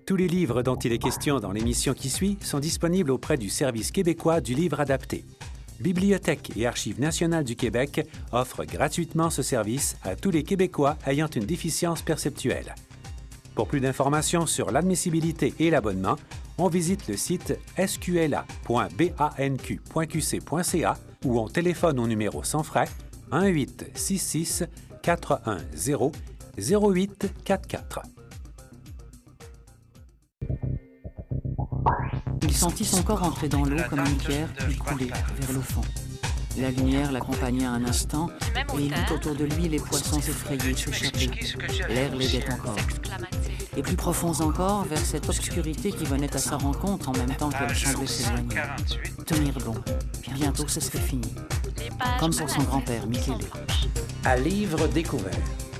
Tous les livres dont il est question dans l'émission qui suit sont disponibles auprès du Service québécois du livre adapté. Bibliothèque et Archives nationales du Québec offrent gratuitement ce service à tous les Québécois ayant une déficience perceptuelle. Pour plus d'informations sur l'admissibilité et l'abonnement, on visite le site sqla.banq.qc.ca ou on téléphone au numéro sans frais 1-866-410-0844. Il sentit son corps entrer dans l'eau comme une pierre, puis couler vers le fond. La lumière l'accompagna un instant, et il vit autour de lui les poissons effrayés s'échapper. L'air l'aidait encore. Et plus profonds encore, vers cette obscurité qui venait à sa rencontre en même temps qu'elle semblait s'éloigner. Tenir bon. Bientôt ce serait fini. Comme pour son grand-père, Michele. À livre découvert.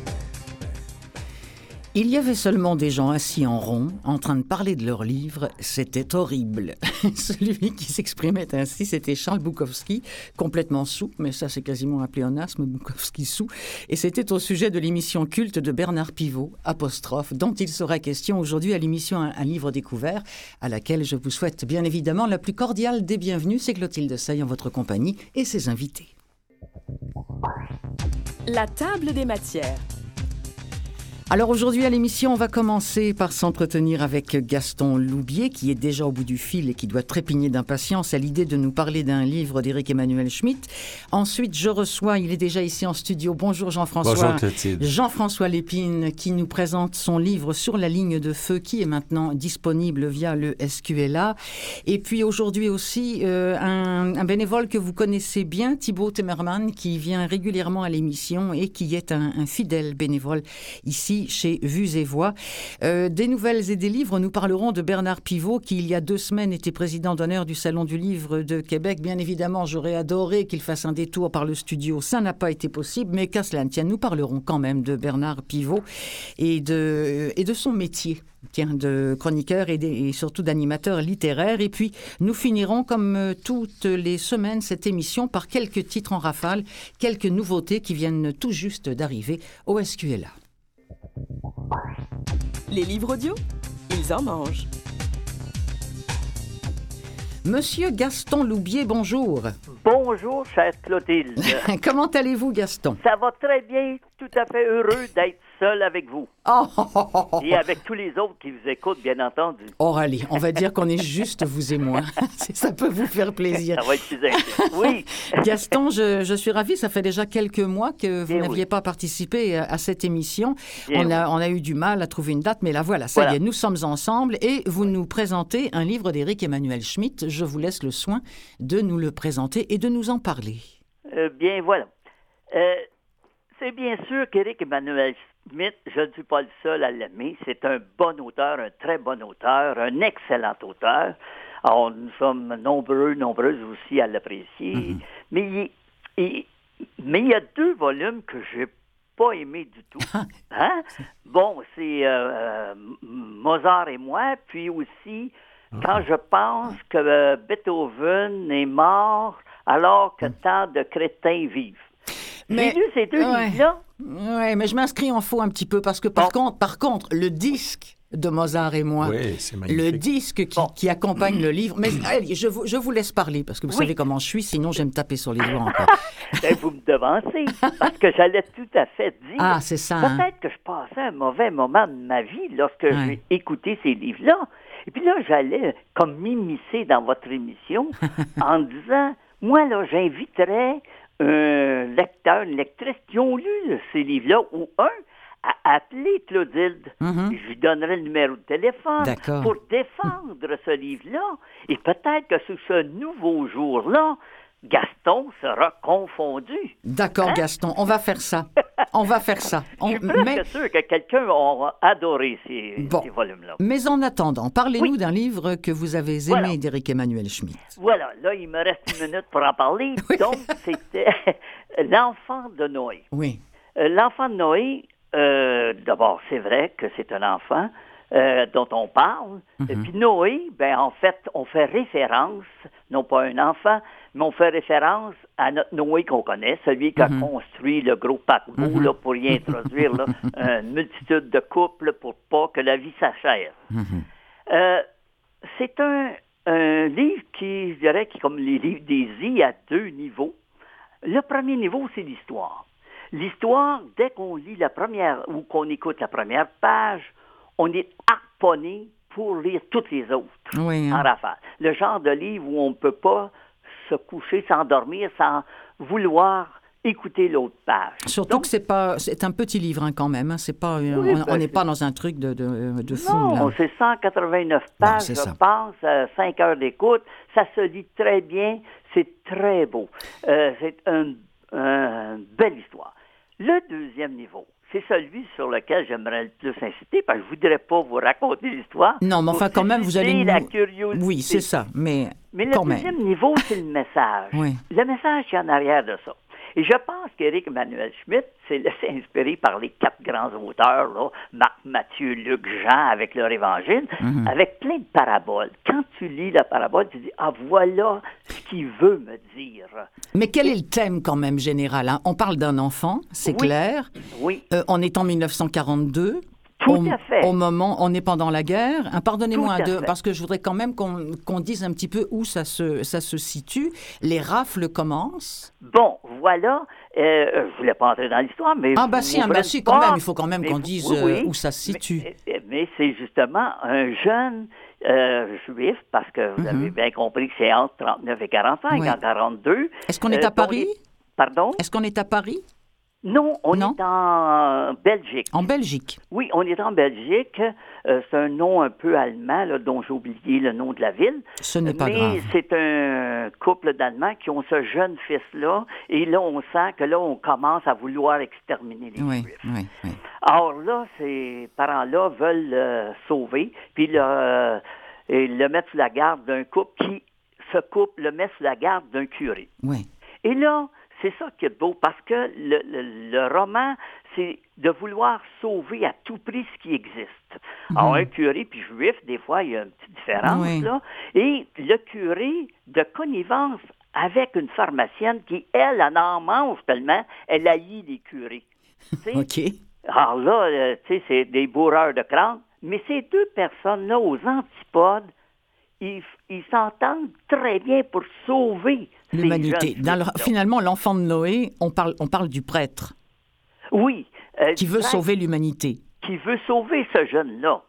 Il y avait seulement des gens assis en rond, en train de parler de leurs livres. C'était horrible. Celui qui s'exprimait ainsi, c'était Charles Bukowski, complètement saoul, mais ça c'est quasiment un pléonasme, Bukowski saoul. Et c'était au sujet de l'émission culte de Bernard Pivot, apostrophe, dont il sera question aujourd'hui à l'émission Un livre découvert, à laquelle je vous souhaite bien évidemment la plus cordiale des bienvenues. C'est Clotilde Sey en votre compagnie et ses invités. La table des matières. Alors aujourd'hui à l'émission, on va commencer par s'entretenir avec Gaston Loubier, qui est déjà au bout du fil et qui doit trépigner d'impatience à l'idée de nous parler d'un livre d'Éric Emmanuel Schmitt. Ensuite, je reçois, il est déjà ici en studio, bonjour Jean-François. Bonjour Clotilde. Jean-François Lépine, qui nous présente son livre Sur la ligne de feu, qui est maintenant disponible via le SQLA. Et puis aujourd'hui aussi, un bénévole que vous connaissez bien, Thibaut Temerman, qui vient régulièrement à l'émission et qui est un fidèle bénévole ici chez Vues et Voix. Des nouvelles et des livres, nous parlerons de Bernard Pivot, qui il y a 2 semaines était président d'honneur du Salon du Livre de Québec. Bien évidemment, j'aurais adoré qu'il fasse un détour par le studio. Ça n'a pas été possible, mais qu'à cela ne tienne, nous parlerons quand même de Bernard Pivot et de son métier. De chroniqueur et surtout d'animateur littéraire. Et puis, nous finirons, comme toutes les semaines, cette émission par quelques titres en rafale, quelques nouveautés qui viennent tout juste d'arriver au SQLA. Les livres audio, ils en mangent. Monsieur Gaston Loubier, bonjour. Bonjour, chère Clotilde. Comment allez-vous, Gaston? Ça va très bien, tout à fait heureux d'être seul avec vous. Et avec tous les autres qui vous écoutent, bien entendu. Oh, allez, on va dire qu'on est juste vous et moi. Ça peut vous faire plaisir. Ça va être plus intéressant. Oui. Gaston, je suis ravie. Ça fait déjà quelques mois que vous n'aviez pas participé à cette émission. On a eu du mal à trouver une date, mais là, voilà, ça y est, nous sommes ensemble et vous nous présentez un livre d'Éric Emmanuel Schmitt. Je vous laisse le soin de nous le présenter et de nous en parler. Bien, voilà. C'est bien sûr qu'Éric Emmanuel Schmitt, je ne suis pas le seul à l'aimer. C'est un bon auteur, un très bon auteur, un excellent auteur. Alors, nous sommes nombreuses aussi à l'apprécier. Mm-hmm. Mais il y a 2 volumes que j'ai pas aimés du tout. Hein? Bon, c'est Mozart et moi, puis aussi quand je pense que Beethoven est mort alors que tant de crétins vivent. J'ai lu ces 2 livres-là. Oui, mais je m'inscris en faux un petit peu parce que par contre, le disque de Mozart et moi, c'est magnifique. Le disque qui accompagne le livre. Mais allez, je vous laisse parler parce que vous savez comment je suis, sinon je vais me taper sur les doigts encore. Vous me devancez parce que j'allais tout à fait dire. Ah, c'est ça. Peut-être que je passais un mauvais moment de ma vie lorsque j'ai écouté ces livres-là. Et puis là, j'allais comme m'immiscer dans votre émission en disant, moi, là, j'inviterais un lecteur, une lectrice qui ont lu ces livres-là, ou à appeler Clotilde. Mm-hmm. Je lui donnerai le numéro de téléphone pour défendre ce livre-là. Et peut-être que sur ce nouveau jour-là, Gaston sera confondu. D'accord, hein? Gaston, on va faire ça. Je suis presque sûr que quelqu'un aura adoré ces volumes-là. Mais en attendant, parlez-nous d'un livre que vous avez aimé d'Éric Emmanuel Schmitt. Voilà, là, il me reste 1 minute pour en parler. Donc, c'était L'enfant de Noé. Oui. L'enfant de Noé, d'abord, c'est vrai que c'est un enfant. dont on parle. Et puis Noé, ben en fait, on fait référence, non pas à un enfant, mais on fait référence à notre Noé qu'on connaît, celui qui a construit le gros paquebot là, pour y introduire là, une multitude de couples pour pas que la vie s'achève. C'est un livre qui, je dirais, qui, comme les livres d'Ésie, à 2 niveaux. Le premier niveau, c'est l'histoire. L'histoire, dès qu'on lit la première ou qu'on écoute la première page, on est harponné pour lire toutes les autres en rafale. Le genre de livre où on ne peut pas se coucher, s'endormir sans vouloir écouter l'autre page. Surtout que c'est un petit livre quand même. Hein. C'est pas, on n'est pas dans un truc de fou. Non, c'est 189 pages, je pense, 5 heures d'écoute. Ça se lit très bien. C'est très beau. C'est une belle histoire. Le deuxième niveau, c'est celui sur lequel j'aimerais le plus inciter, parce que je ne voudrais pas vous raconter l'histoire. Non, mais enfin, quand même, vous allez la curiosité. Oui, c'est ça, mais le quand deuxième même. niveau, c'est le message. Oui. Le message qui est en arrière de ça. Et je pense qu'Éric Emmanuel Schmitt s'est laissé inspirer par les 4 grands auteurs, là, Marc, Matthieu, Luc, Jean, avec leur évangile, avec plein de paraboles. Quand tu lis la parabole, tu dis « Ah, voilà ce qu'il veut me dire. » Mais quel est le thème quand même général? Hein? On parle d'un enfant, c'est clair. Oui. On est en 1942. Tout à fait. Au moment, on est pendant la guerre. Pardonnez-moi, fait. parce que je voudrais quand même qu'on dise un petit peu où ça se situe. Les rafles commencent. Bon, voilà. Je ne voulais pas entrer dans l'histoire, mais... si, quand même. Il faut quand même qu'on dise où ça se situe. Mais c'est justement un jeune juif, parce que vous avez bien compris que c'est entre 39 et 45, en 42. Est-ce qu'on est à Paris? Pardon? Est-ce qu'on est à Paris? Non, on est en Belgique. En Belgique? Oui, on est en Belgique. C'est un nom un peu allemand, là, dont j'ai oublié le nom de la ville. Ce n'est pas grave. Mais c'est un couple d'Allemands qui ont ce jeune fils-là. Et là, on sent que là, on commence à vouloir exterminer les Juifs. Oui. Alors là, ces parents-là veulent le sauver, puis le mettre sous la garde d'un couple qui, ce couple, le met sous la garde d'un curé. Oui. Et là, c'est ça qui est beau, parce que le roman, c'est de vouloir sauver à tout prix ce qui existe. Alors, un curé puis juif, des fois, il y a une petite différence, là. Et le curé, de connivence avec une pharmacienne qui, elle en mange tellement, elle haït les curés. OK. Alors là, tu sais, c'est des bourreurs de crâne. Mais ces 2 personnes-là, aux antipodes, ils s'entendent très bien pour sauver l'humanité. Finalement, l'enfant de Noé, on parle du prêtre. Oui. Qui veut sauver l'humanité. Qui veut sauver ce jeune-là.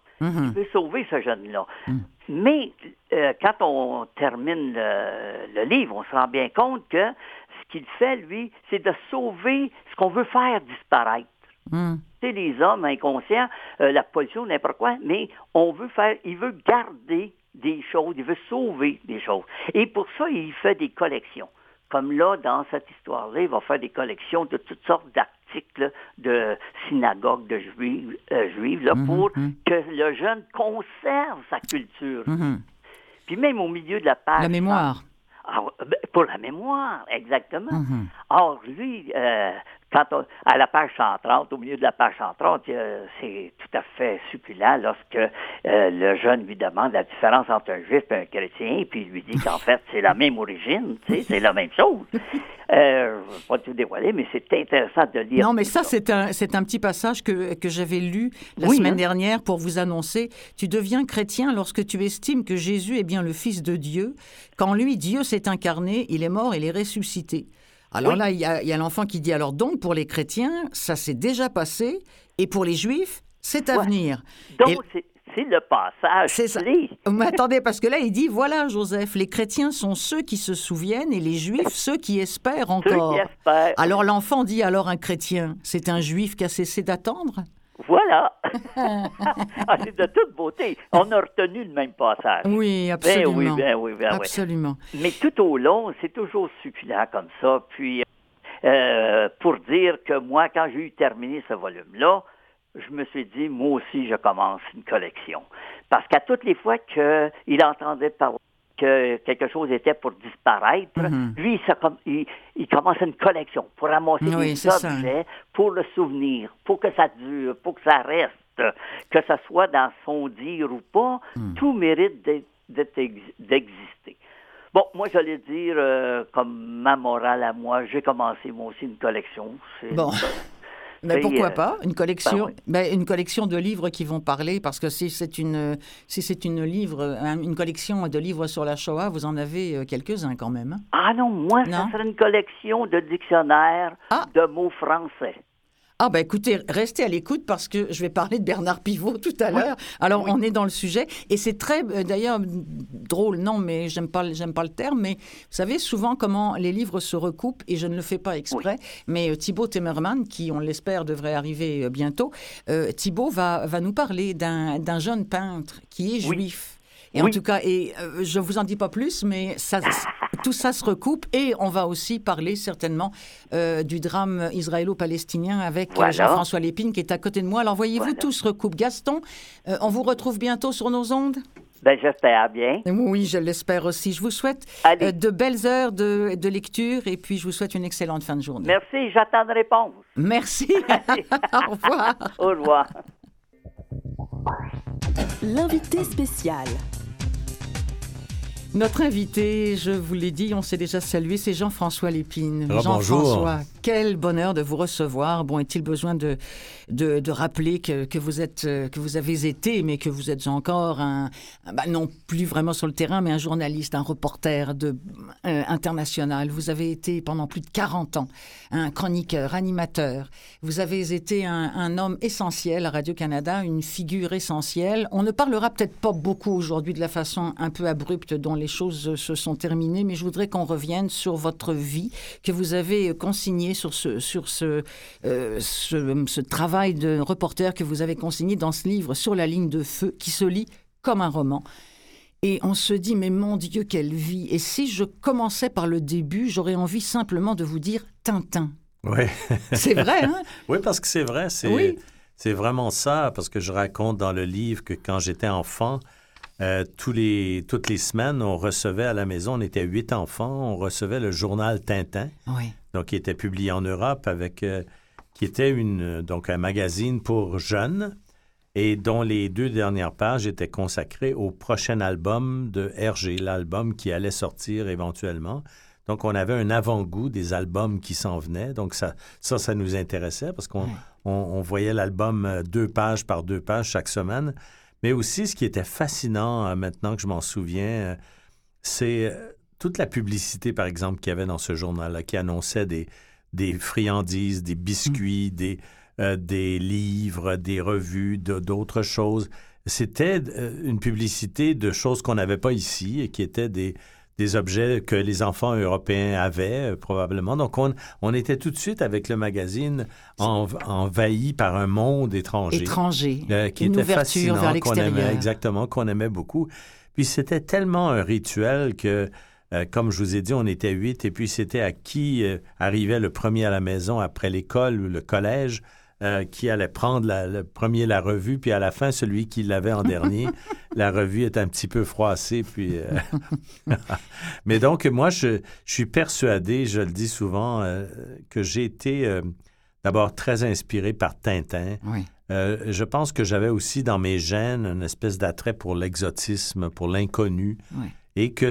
Mais quand on termine le livre, on se rend bien compte que ce qu'il fait, lui, c'est de sauver ce qu'on veut faire disparaître. C'est les hommes inconscients, la pollution, n'importe quoi, mais il veut garder des choses, il veut sauver des choses. Et pour ça, il fait des collections. Comme là, dans cette histoire-là, il va faire des collections de toutes sortes d'articles de synagogues de juives là, pour que le jeune conserve sa culture. Puis même au milieu de la page... La mémoire. Pour la mémoire, exactement. Or, lui... à la page 130, au milieu de la page 130, c'est tout à fait succulent lorsque le jeune lui demande la différence entre un juif et un chrétien, puis il lui dit qu'en fait, c'est la même origine, c'est la même chose. Je ne vais pas tout dévoiler, mais c'est intéressant de lire. Non, mais ça, c'est un petit passage que j'avais lu la semaine dernière pour vous annoncer. Tu deviens chrétien lorsque tu estimes que Jésus est bien le Fils de Dieu. Quand lui, Dieu s'est incarné, il est mort, il est ressuscité. Alors là, il y a l'enfant qui dit, alors donc, pour les chrétiens, ça s'est déjà passé, et pour les juifs, c'est à venir. Donc, c'est le passage. C'est ça. Mais attendez, parce que là, il dit, voilà, Joseph, les chrétiens sont ceux qui se souviennent, et les juifs, ceux qui espèrent encore. Ceux qui espèrent. Alors l'enfant dit, alors un chrétien, c'est un juif qui a cessé d'attendre? Voilà. C'est de toute beauté. On a retenu le même passage. Oui, absolument. Ben oui. Absolument. Mais tout au long, c'est toujours succulent comme ça. Puis, pour dire que moi, quand j'ai eu terminé ce volume-là, je me suis dit, moi aussi, je commence une collection. Parce qu'à toutes les fois qu'il entendait parler que quelque chose était pour disparaître, lui, il commence une collection pour ramasser des objets, pour le souvenir, pour que ça dure, pour que ça reste. que ça soit dans son dire ou pas, tout mérite d'exister. Bon, moi, j'allais dire, comme ma morale à moi, j'ai commencé, moi aussi, une collection. Bon. Mais pourquoi pas une collection, une collection de livres qui vont parler, parce que si c'est une collection de livres sur la Shoah, vous en avez quelques-uns quand même. Hein? Ah non, moi, ça serait une collection de dictionnaires de mots français. Ah ben écoutez, restez à l'écoute parce que je vais parler de Bernard Pivot tout à l'heure. Alors on est dans le sujet et c'est très d'ailleurs drôle, non mais j'aime pas le terme, mais vous savez souvent comment les livres se recoupent et je ne le fais pas exprès, mais Thibaut Temerman, qui on l'espère devrait arriver bientôt, Thibaut va nous parler d'un jeune peintre qui est juif. Et en tout cas, je vous en dis pas plus, mais tout ça se recoupe et on va aussi parler certainement du drame israélo-palestinien avec Jean-François Lépine qui est à côté de moi. Alors voyez-vous, tout se recoupe. Gaston, on vous retrouve bientôt sur nos ondes? Ben, j'espère bien. Oui, je l'espère aussi. Je vous souhaite de belles heures de lecture et puis je vous souhaite une excellente fin de journée. Merci, j'attends de réponse. Merci. Au revoir. Au revoir. L'invité spécial. Notre invité, je vous l'ai dit, on s'est déjà salué, c'est Jean-François Lépine. Jean-François, quel bonheur de vous recevoir. Bon, est-il besoin de rappeler que vous avez été, mais que vous êtes encore non plus vraiment sur le terrain, mais un journaliste, un reporter international. Vous avez été pendant plus de 40 ans un chroniqueur, animateur. Vous avez été un homme essentiel à Radio-Canada, une figure essentielle. On ne parlera peut-être pas beaucoup aujourd'hui de la façon un peu abrupte dont les choses se sont terminées, mais je voudrais qu'on revienne sur votre vie que vous avez consignée sur ce travail de reporter que vous avez consigné dans ce livre Sur la ligne de feu, qui se lit comme un roman. Et on se dit, mais mon Dieu, quelle vie! Et si je commençais par le début, j'aurais envie simplement de vous dire Tintin. Oui. C'est vrai, hein? Oui, parce que c'est vrai. C'est vraiment ça, parce que je raconte dans le livre que quand j'étais enfant, toutes les semaines, on recevait à la maison, on était 8 enfants, on recevait le journal Tintin, donc qui était publié en Europe, qui était donc un magazine pour jeunes et dont les 2 dernières pages étaient consacrées au prochain album de Hergé, l'album qui allait sortir éventuellement. Donc, on avait un avant-goût des albums qui s'en venaient. Donc, ça nous intéressait parce qu'on voyait l'album 2 pages par 2 pages chaque semaine. Mais aussi, ce qui était fascinant, maintenant que je m'en souviens, c'est toute la publicité, par exemple, qu'il y avait dans ce journal-là, qui annonçait des friandises, des biscuits, des livres, des revues, d'autres choses. C'était une publicité de choses qu'on n'avait pas ici et qui étaient des objets que les enfants européens avaient, probablement. Donc, on était tout de suite avec le magazine envahi par un monde étranger. Qui une était ouverture fascinant, vers l'extérieur. Exactement, qu'on aimait beaucoup. Puis, c'était tellement un rituel que, comme je vous ai dit, on était 8, et puis c'était à qui arrivait le premier à la maison après l'école ou le collège, qui allait prendre le premier la revue, puis à la fin, celui qui l'avait en dernier. La revue est un petit peu froissée, puis... Mais donc, moi, je suis persuadé, je le dis souvent, que j'ai été d'abord très inspiré par Tintin. Oui. Je pense que j'avais aussi dans mes gènes une espèce d'attrait pour l'exotisme, pour l'inconnu. Oui. Et que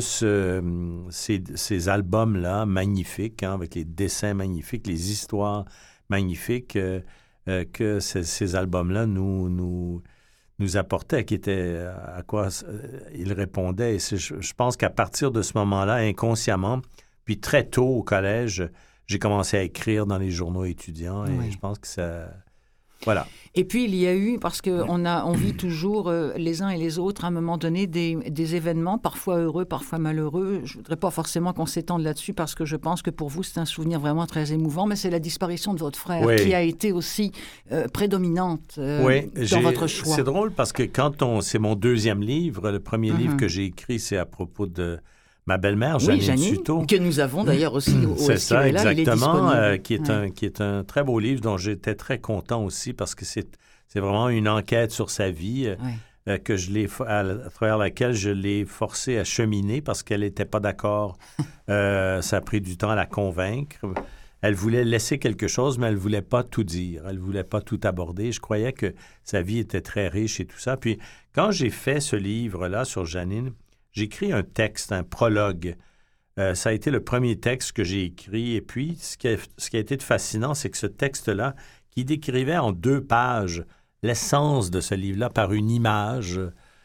ces albums-là, magnifiques, avec les dessins magnifiques, les histoires magnifiques... que ces albums-là nous apportaient, qui étaient à quoi ils répondaient. Et je pense qu'à partir de ce moment-là, inconsciemment, puis très tôt au collège, j'ai commencé à écrire dans les journaux étudiants et je pense que ça... Voilà. Et puis, il y a eu, parce qu'on vit toujours les uns et les autres, à un moment donné, des événements, parfois heureux, parfois malheureux. Je ne voudrais pas forcément qu'on s'étende là-dessus, parce que je pense que pour vous, c'est un souvenir vraiment très émouvant, mais c'est la disparition de votre frère qui a été aussi prédominante dans votre choix. C'est drôle, parce que c'est mon 2e livre, le premier livre que j'ai écrit, c'est à propos de ma belle-mère, Janine Suto. Que nous avons d'ailleurs aussi au C'est ça, exactement, qui est un très beau livre dont j'étais très content aussi parce que c'est vraiment une enquête sur sa vie à travers laquelle je l'ai forcée à cheminer parce qu'elle n'était pas d'accord. Ça a pris du temps à la convaincre. elle voulait laisser quelque chose, mais elle ne voulait pas tout dire. Elle ne voulait pas tout aborder. Je croyais que sa vie était très riche et tout ça. Puis, quand j'ai fait ce livre-là sur Janine, j'ai écrit un texte, un prologue. Ça a été le premier texte que j'ai écrit. Et puis, ce qui a été fascinant, c'est que ce texte-là, qui décrivait en 2 pages l'essence de ce livre-là par une image,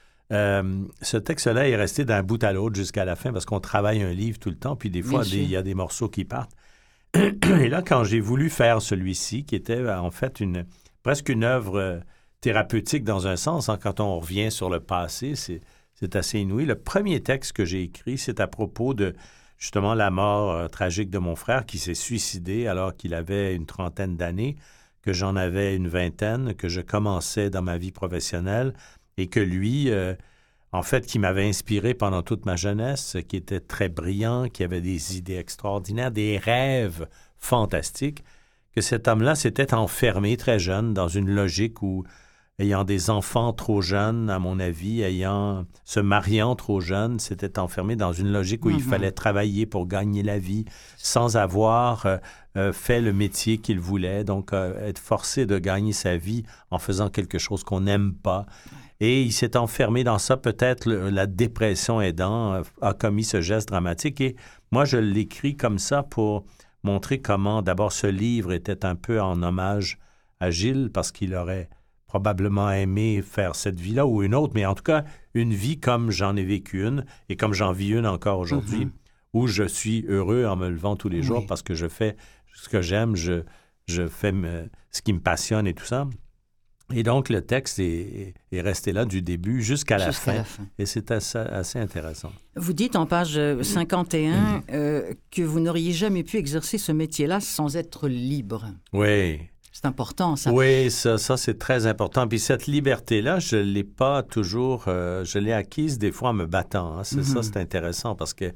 ce texte-là est resté d'un bout à l'autre jusqu'à la fin parce qu'on travaille un livre tout le temps, puis des fois, il y a des morceaux qui partent. Et là, quand j'ai voulu faire celui-ci, qui était en fait presque une œuvre thérapeutique dans un sens, hein, quand on revient sur le passé, c'est assez inouï. Le premier texte que j'ai écrit, c'est à propos de, justement, la mort tragique de mon frère qui s'est suicidé alors qu'il avait une 30aine d'années, que j'en avais une 20aine, que je commençais dans ma vie professionnelle et que lui, en fait, qui m'avait inspiré pendant toute ma jeunesse, qui était très brillant, qui avait des idées extraordinaires, des rêves fantastiques, que cet homme-là s'était enfermé très jeune dans une logique où, ayant des enfants trop jeunes, à mon avis, se mariant trop jeune, s'était enfermé dans une logique où il fallait travailler pour gagner la vie sans avoir fait le métier qu'il voulait, donc être forcé de gagner sa vie en faisant quelque chose qu'on n'aime pas. Et il s'est enfermé dans ça, peut-être la dépression aidant, a commis ce geste dramatique. Et moi, je l'écris comme ça pour montrer comment, d'abord, ce livre était un peu en hommage à Gilles, parce qu'il aurait probablement aimé faire cette vie-là ou une autre, mais en tout cas, une vie comme j'en ai vécu une et comme j'en vis une encore aujourd'hui, où je suis heureux en me levant tous les jours parce que je fais ce que j'aime, je fais ce qui me passionne et tout ça. Et donc, le texte est resté là du début jusqu'à la fin. Et c'est assez intéressant. Vous dites en page 51 que vous n'auriez jamais pu exercer ce métier-là sans être libre. Oui. C'est important, ça. Oui, ça c'est très important. Puis cette liberté-là, je ne l'ai pas toujours... je l'ai acquise des fois en me battant. Hein. Ça, c'est intéressant parce que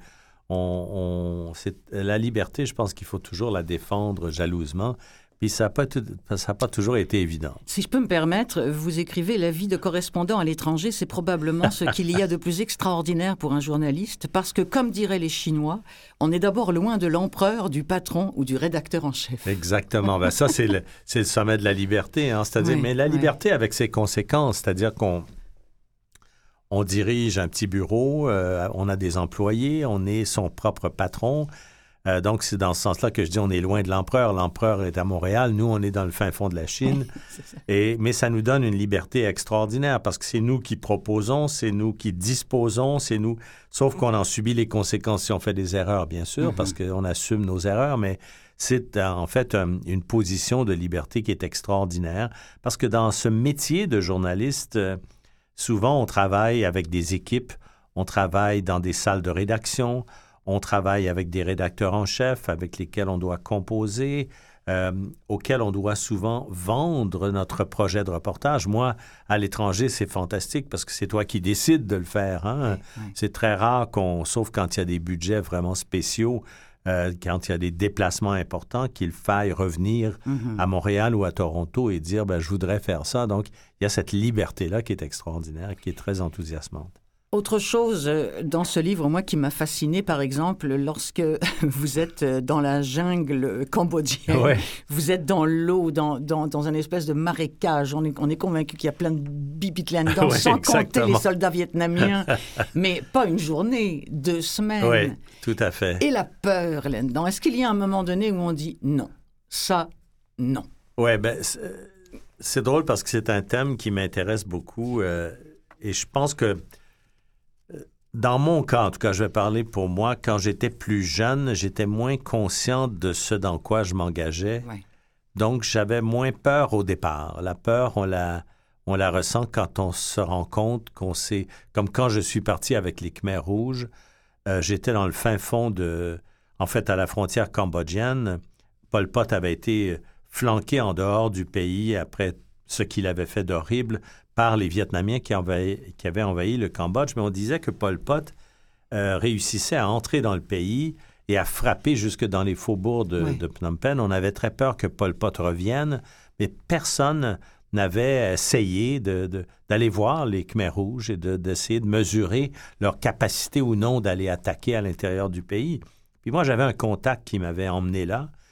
la liberté, je pense qu'il faut toujours la défendre jalousement. Puis ça n'a pas toujours été évident. Si je peux me permettre, vous écrivez « La vie de correspondant à l'étranger, c'est probablement ce qu'il y a de plus extraordinaire pour un journaliste, parce que, comme diraient les Chinois, on est d'abord loin de l'empereur, du patron ou du rédacteur en chef. » Exactement. Ben ça, c'est le sommet de la liberté. Hein? C'est-à-dire, mais la liberté avec ses conséquences, c'est-à-dire qu'on dirige un petit bureau, on a des employés, on est son propre patron. Donc, c'est dans ce sens-là que je dis on est loin de l'empereur. L'empereur est à Montréal. Nous, on est dans le fin fond de la Chine. Mais ça nous donne une liberté extraordinaire parce que c'est nous qui proposons, c'est nous qui disposons, c'est nous... Sauf qu'on en subit les conséquences si on fait des erreurs, bien sûr, parce qu'on assume nos erreurs, mais c'est en fait une position de liberté qui est extraordinaire parce que dans ce métier de journaliste, souvent, on travaille avec des équipes, on travaille dans des salles de rédaction, on travaille avec des rédacteurs en chef avec lesquels on doit composer, auxquels on doit souvent vendre notre projet de reportage. Moi, à l'étranger, c'est fantastique parce que c'est toi qui décides de le faire. Hein? Oui. C'est très rare sauf quand il y a des budgets vraiment spéciaux, quand il y a des déplacements importants, qu'il faille revenir à Montréal ou à Toronto et dire « je voudrais faire ça ». Donc, il y a cette liberté-là qui est extraordinaire, qui est très enthousiasmante. Autre chose dans ce livre, moi, qui m'a fasciné, par exemple, lorsque vous êtes dans la jungle cambodgienne, vous êtes dans l'eau, dans une espèce de marécage. On est convaincu qu'il y a plein de bibites là-dedans, sans compter les soldats vietnamiens. Mais pas une journée, 2 semaines. Oui, tout à fait. Et la peur là-dedans. Est-ce qu'il y a un moment donné où on dit non, ça, non? Oui, c'est drôle parce que c'est un thème qui m'intéresse beaucoup et je pense que dans mon cas, en tout cas, je vais parler pour moi, quand j'étais plus jeune, j'étais moins conscient de ce dans quoi je m'engageais. Ouais. Donc, j'avais moins peur au départ. La peur, on la ressent quand on se rend compte qu'on sait... Comme quand je suis parti avec les Khmers rouges, j'étais dans le fin fond en fait, à la frontière cambodgienne. Pol Pot avait été flanqué en dehors du pays après ce qu'il avait fait d'horrible par les Vietnamiens qui avaient envahi le Cambodge, mais on disait que Pol Pot réussissait à entrer dans le pays et à frapper jusque dans les faubourgs de Phnom Penh. On avait très peur que Pol Pot revienne, mais personne n'avait essayé d'aller voir les Khmers rouges et d'essayer de mesurer leur capacité ou non d'aller attaquer à l'intérieur du pays. Puis moi, j'avais un contact qui m'avait emmené là,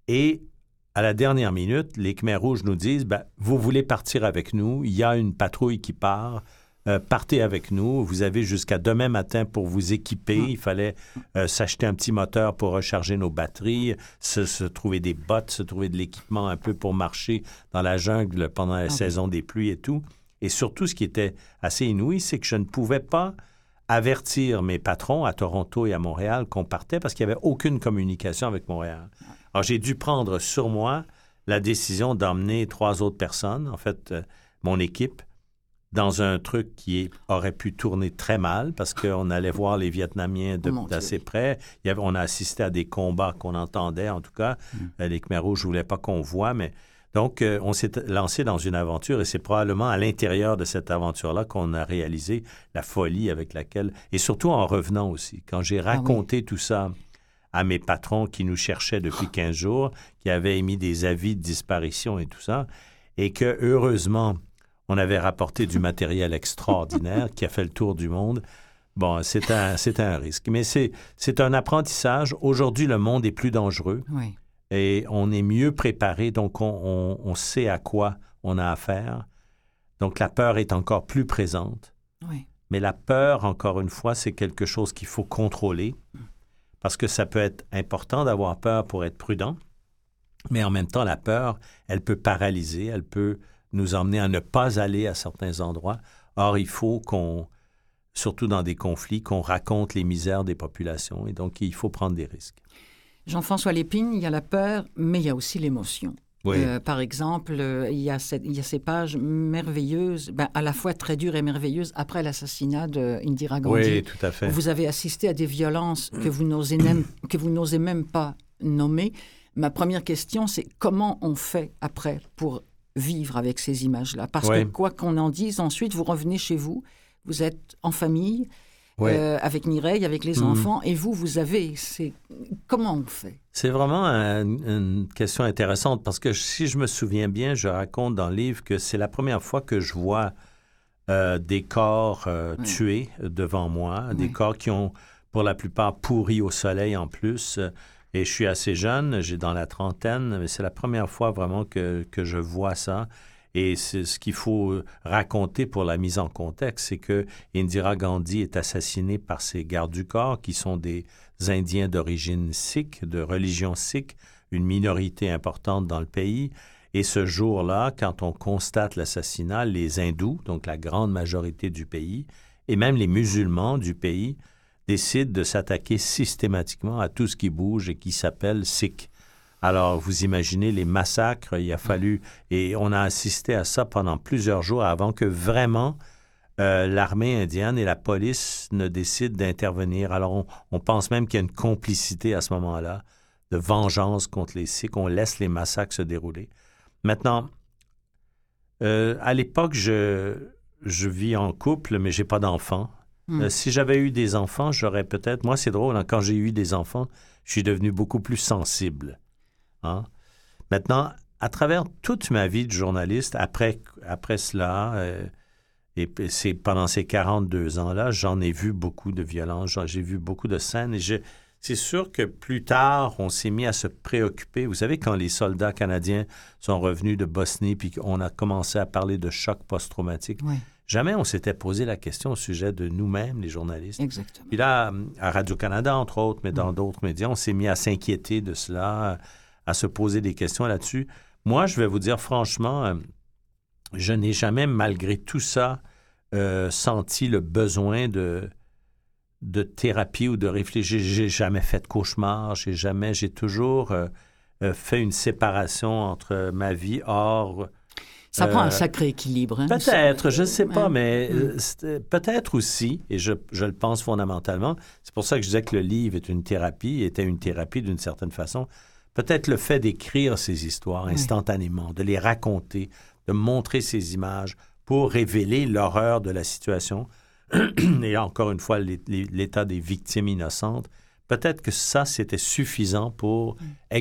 Et à la dernière minute, les Khmers rouges nous disent, vous voulez partir avec nous, il y a une patrouille qui part, partez avec nous, vous avez jusqu'à demain matin pour vous équiper, il fallait s'acheter un petit moteur pour recharger nos batteries, se trouver des bottes, se trouver de l'équipement un peu pour marcher dans la jungle pendant la saison des pluies et tout. Et surtout, ce qui était assez inouï, c'est que je ne pouvais pas avertir mes patrons à Toronto et à Montréal qu'on partait parce qu'il n'y avait aucune communication avec Montréal. Alors, j'ai dû prendre sur moi la décision d'emmener 3 autres personnes, en fait, mon équipe, dans un truc qui aurait pu tourner très mal parce qu'on allait voir les Vietnamiens d'assez près. On a assisté à des combats qu'on entendait, en tout cas. Les Khmers rouges ne voulaient pas qu'on voit, mais... Donc, on s'est lancé dans une aventure et c'est probablement à l'intérieur de cette aventure-là qu'on a réalisé la folie avec laquelle... Et surtout en revenant aussi. Quand j'ai raconté tout ça à mes patrons qui nous cherchaient depuis 15 jours, qui avaient émis des avis de disparition et tout ça, et que, heureusement, on avait rapporté du matériel extraordinaire qui a fait le tour du monde. Bon, c'est un risque. Mais c'est un apprentissage. Aujourd'hui, le monde est plus dangereux. Oui. Et on est mieux préparé, donc on sait à quoi on a affaire. Donc la peur est encore plus présente. Oui. Mais la peur, encore une fois, c'est quelque chose qu'il faut contrôler parce que ça peut être important d'avoir peur pour être prudent, mais en même temps, la peur, elle peut paralyser, elle peut nous emmener à ne pas aller à certains endroits. Or, il faut surtout dans des conflits, qu'on raconte les misères des populations et donc il faut prendre des risques. Jean-François Lépine, il y a la peur, mais il y a aussi l'émotion. Oui. Par exemple, il y a ces pages merveilleuses, à la fois très dures et merveilleuses, après l'assassinat d'Indira Gandhi. Oui, tout à fait. Vous avez assisté à des violences que vous n'osez même pas nommer. Ma première question, c'est comment on fait après pour vivre avec ces images-là? Parce que quoi qu'on en dise, ensuite, vous revenez chez vous, vous êtes en famille... avec Mireille, avec les enfants, et vous avez... Comment on fait? C'est vraiment une question intéressante, parce que si je me souviens bien, je raconte dans le livre que c'est la première fois que je vois des corps tués devant moi, des corps qui ont, pour la plupart, pourri au soleil en plus. Et je suis assez jeune, j'ai dans la trentaine, mais c'est la première fois vraiment que je vois ça. Et c'est ce qu'il faut raconter pour la mise en contexte, c'est que Indira Gandhi est assassinée par ses gardes du corps, qui sont des Indiens d'origine sikh, de religion sikh, une minorité importante dans le pays. Et ce jour-là, quand on constate l'assassinat, les hindous, donc la grande majorité du pays, et même les musulmans du pays, décident de s'attaquer systématiquement à tout ce qui bouge et qui s'appelle sikh. Alors, vous imaginez les massacres, il a fallu... Et on a assisté à ça pendant plusieurs jours avant que vraiment l'armée indienne et la police ne décident d'intervenir. Alors, on pense même qu'il y a une complicité à ce moment-là de vengeance contre les Sikhs. On laisse les massacres se dérouler. Maintenant, à l'époque, je vis en couple, mais je n'ai pas d'enfants. Si j'avais eu des enfants, j'aurais peut-être... Moi, c'est drôle, quand j'ai eu des enfants, je suis devenu beaucoup plus sensible. Maintenant, à travers toute ma vie de journaliste, après cela, et c'est pendant ces 42 ans-là, j'en ai vu beaucoup de violence, j'ai vu beaucoup de scènes. Et c'est sûr que plus tard, on s'est mis à se préoccuper. Vous savez, quand les soldats canadiens sont revenus de Bosnie, puis qu'on a commencé à parler de choc post-traumatique, jamais on s'était posé la question au sujet de nous-mêmes, les journalistes. Exactement. Puis là, à Radio-Canada, entre autres, mais dans d'autres médias, on s'est mis à s'inquiéter de cela, à se poser des questions là-dessus. Moi, je vais vous dire franchement, je n'ai jamais, malgré tout ça, senti le besoin de thérapie ou de réfléchir. J'ai jamais fait de cauchemar, j'ai toujours fait une séparation entre ma vie hors... Ça prend un sacré équilibre. Hein? Peut-être, je ne sais pas, mais peut-être aussi, et je le pense fondamentalement, c'est pour ça que je disais que le livre était une thérapie d'une certaine façon. Peut-être le fait d'écrire ces histoires instantanément, de les raconter, de montrer ces images pour révéler l'horreur de la situation et encore une fois l'état des victimes innocentes. Peut-être que ça, c'était suffisant pour,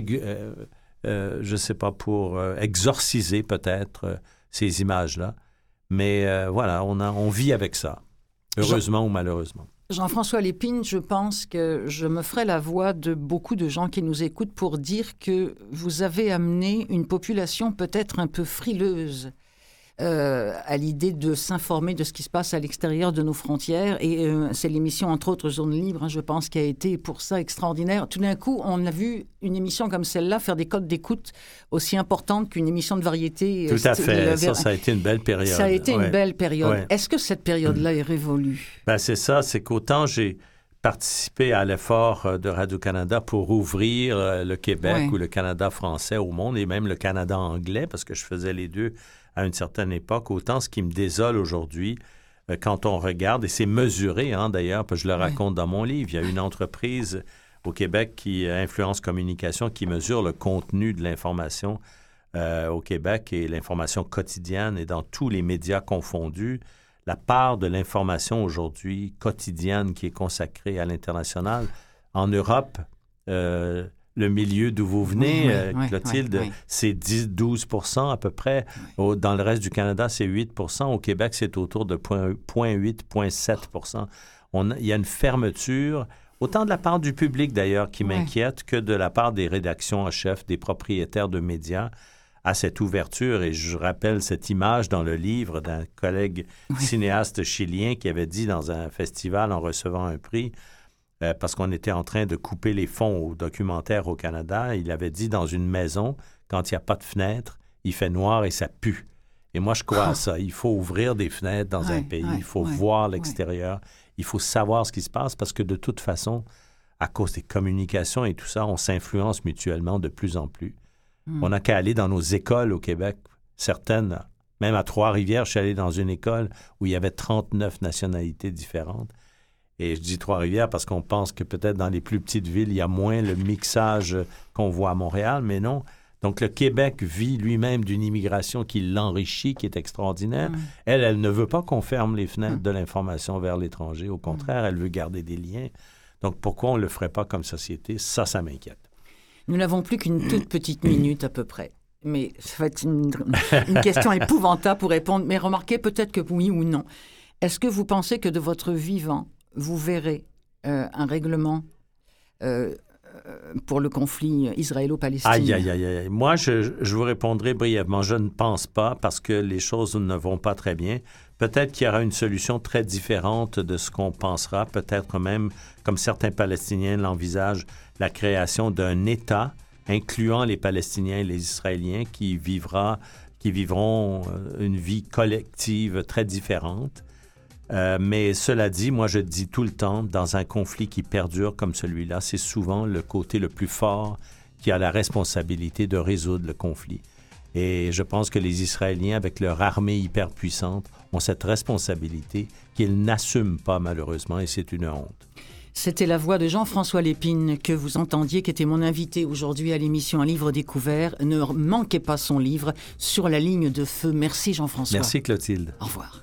pour exorciser peut-être ces images-là. Mais voilà, on vit avec ça, heureusement ou malheureusement. Jean-François Lépine, je pense que je me ferai la voix de beaucoup de gens qui nous écoutent pour dire que vous avez amené une population peut-être un peu frileuse à l'idée de s'informer de ce qui se passe à l'extérieur de nos frontières. Et c'est l'émission, entre autres, Zone Libre, je pense, qui a été pour ça extraordinaire. Tout d'un coup, on a vu une émission comme celle-là faire des codes d'écoute aussi importantes qu'une émission de variété. Tout à fait. Ça a été une belle période. Ça a été une belle période. Est-ce que cette période-là est révolue? Ben, c'est ça. C'est qu'autant j'ai participé à l'effort de Radio-Canada pour ouvrir le Québec ou le Canada français au monde et même le Canada anglais, parce que je faisais les deux à une certaine époque, autant ce qui me désole aujourd'hui, quand on regarde, et c'est mesuré d'ailleurs, parce que je le raconte dans mon livre, il y a une entreprise au Québec qui Influence Communication qui mesure le contenu de l'information au Québec et l'information quotidienne et dans tous les médias confondus. La part de l'information aujourd'hui quotidienne qui est consacrée à l'international, en Europe, le milieu d'où vous venez, Clotilde, c'est 10-12 % à peu près. Dans le reste du Canada, c'est 8 % Au Québec, c'est autour de 0,8-0,7 % Il y a une fermeture, autant de la part du public d'ailleurs qui m'inquiète que de la part des rédactions en chef, des propriétaires de médias à cette ouverture. Et je rappelle cette image dans le livre d'un collègue cinéaste chilien qui avait dit dans un festival en recevant un prix, parce qu'on était en train de couper les fonds au documentaire au Canada, il avait dit dans une maison, quand il n'y a pas de fenêtre, il fait noir et ça pue. Et moi, je crois à ça. Il faut ouvrir des fenêtres dans un pays, il faut voir l'extérieur, il faut savoir ce qui se passe parce que de toute façon, à cause des communications et tout ça, on s'influence mutuellement de plus en plus. On n'a qu'à aller dans nos écoles au Québec, certaines, même à Trois-Rivières, je suis allé dans une école où il y avait 39 nationalités différentes. Et je dis Trois-Rivières parce qu'on pense que peut-être dans les plus petites villes, il y a moins le mixage qu'on voit à Montréal, mais non. Donc, le Québec vit lui-même d'une immigration qui l'enrichit, qui est extraordinaire. Elle ne veut pas qu'on ferme les fenêtres de l'information vers l'étranger. Au contraire, elle veut garder des liens. Donc, pourquoi on ne le ferait pas comme société? Ça m'inquiète. Nous n'avons plus qu'une toute petite minute à peu près. Mais ça va être une question épouvantable pour répondre. Mais remarquez peut-être que oui ou non. Est-ce que vous pensez que de votre vivant, vous verrez un règlement pour le conflit israélo-palestinien? Aïe. Moi, je vous répondrai brièvement. Je ne pense pas parce que les choses ne vont pas très bien. Peut-être qu'il y aura une solution très différente de ce qu'on pensera. Peut-être même, comme certains Palestiniens l'envisagent, la création d'un État incluant les Palestiniens et les Israéliens qui vivront une vie collective très différente. Mais cela dit, moi je dis tout le temps, dans un conflit qui perdure comme celui-là, c'est souvent le côté le plus fort qui a la responsabilité de résoudre le conflit. Et je pense que les Israéliens, avec leur armée hyper puissante, ont cette responsabilité qu'ils n'assument pas malheureusement et c'est une honte. C'était la voix de Jean-François Lépine que vous entendiez, qui était mon invité aujourd'hui à l'émission Un livre découvert. Ne manquez pas son livre Sur la ligne de feu. Merci Jean-François. Merci Clotilde. Au revoir.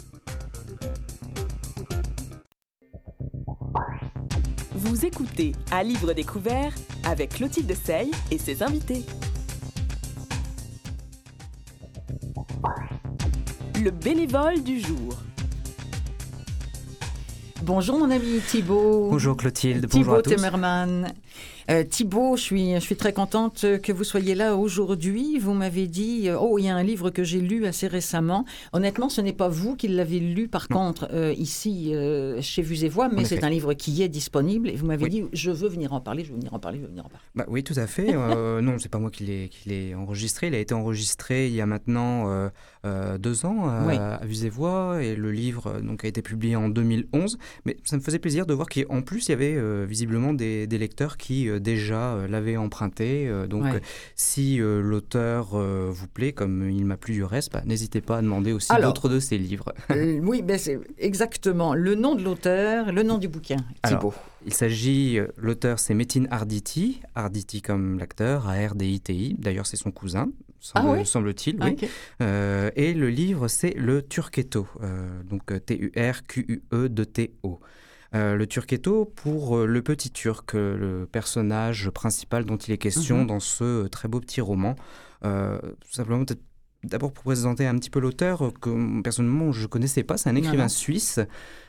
Vous écoutez À livre découvert avec Clotilde Sey et ses invités. Le bénévole du jour. Bonjour mon ami Thibaut. Bonjour Clotilde, Thibaut bonjour à tous. Temerman. Thibaut, je suis très contente que vous soyez là aujourd'hui. Vous m'avez dit, il y a un livre que j'ai lu assez récemment. Honnêtement, ce n'est pas vous qui l'avez lu, par contre, ici, chez Vues et Voix, mais c'est un livre qui est disponible. Et vous m'avez dit, je veux venir en parler. Bah, oui, tout à fait. Non, c'est pas moi qui l'ai enregistré. Il a été enregistré il y a maintenant 2 ans à Vues et Voix. Et le livre donc, a été publié en 2011. Mais ça me faisait plaisir de voir qu'en plus, il y avait visiblement des lecteurs qui déjà l'avaient emprunté. Si l'auteur vous plaît, comme il m'a plu du reste, n'hésitez pas à demander aussi d'autres de ses livres. Oui, c'est exactement. Le nom de l'auteur, le nom du bouquin, Thibaut. Il s'agit, l'auteur c'est Metin Arditi comme l'acteur, A-R-D-I-T-I. D'ailleurs, c'est son cousin, semble-t-il. Oui. Okay. Et le livre, c'est Le Turquetto, donc T-U-R-Q-U-E-T-O. Le Turquetto pour le petit Turc, le personnage principal dont il est question dans ce très beau petit roman. Simplement, peut-être d'abord pour présenter un petit peu l'auteur, que personnellement je ne connaissais pas. C'est un écrivain suisse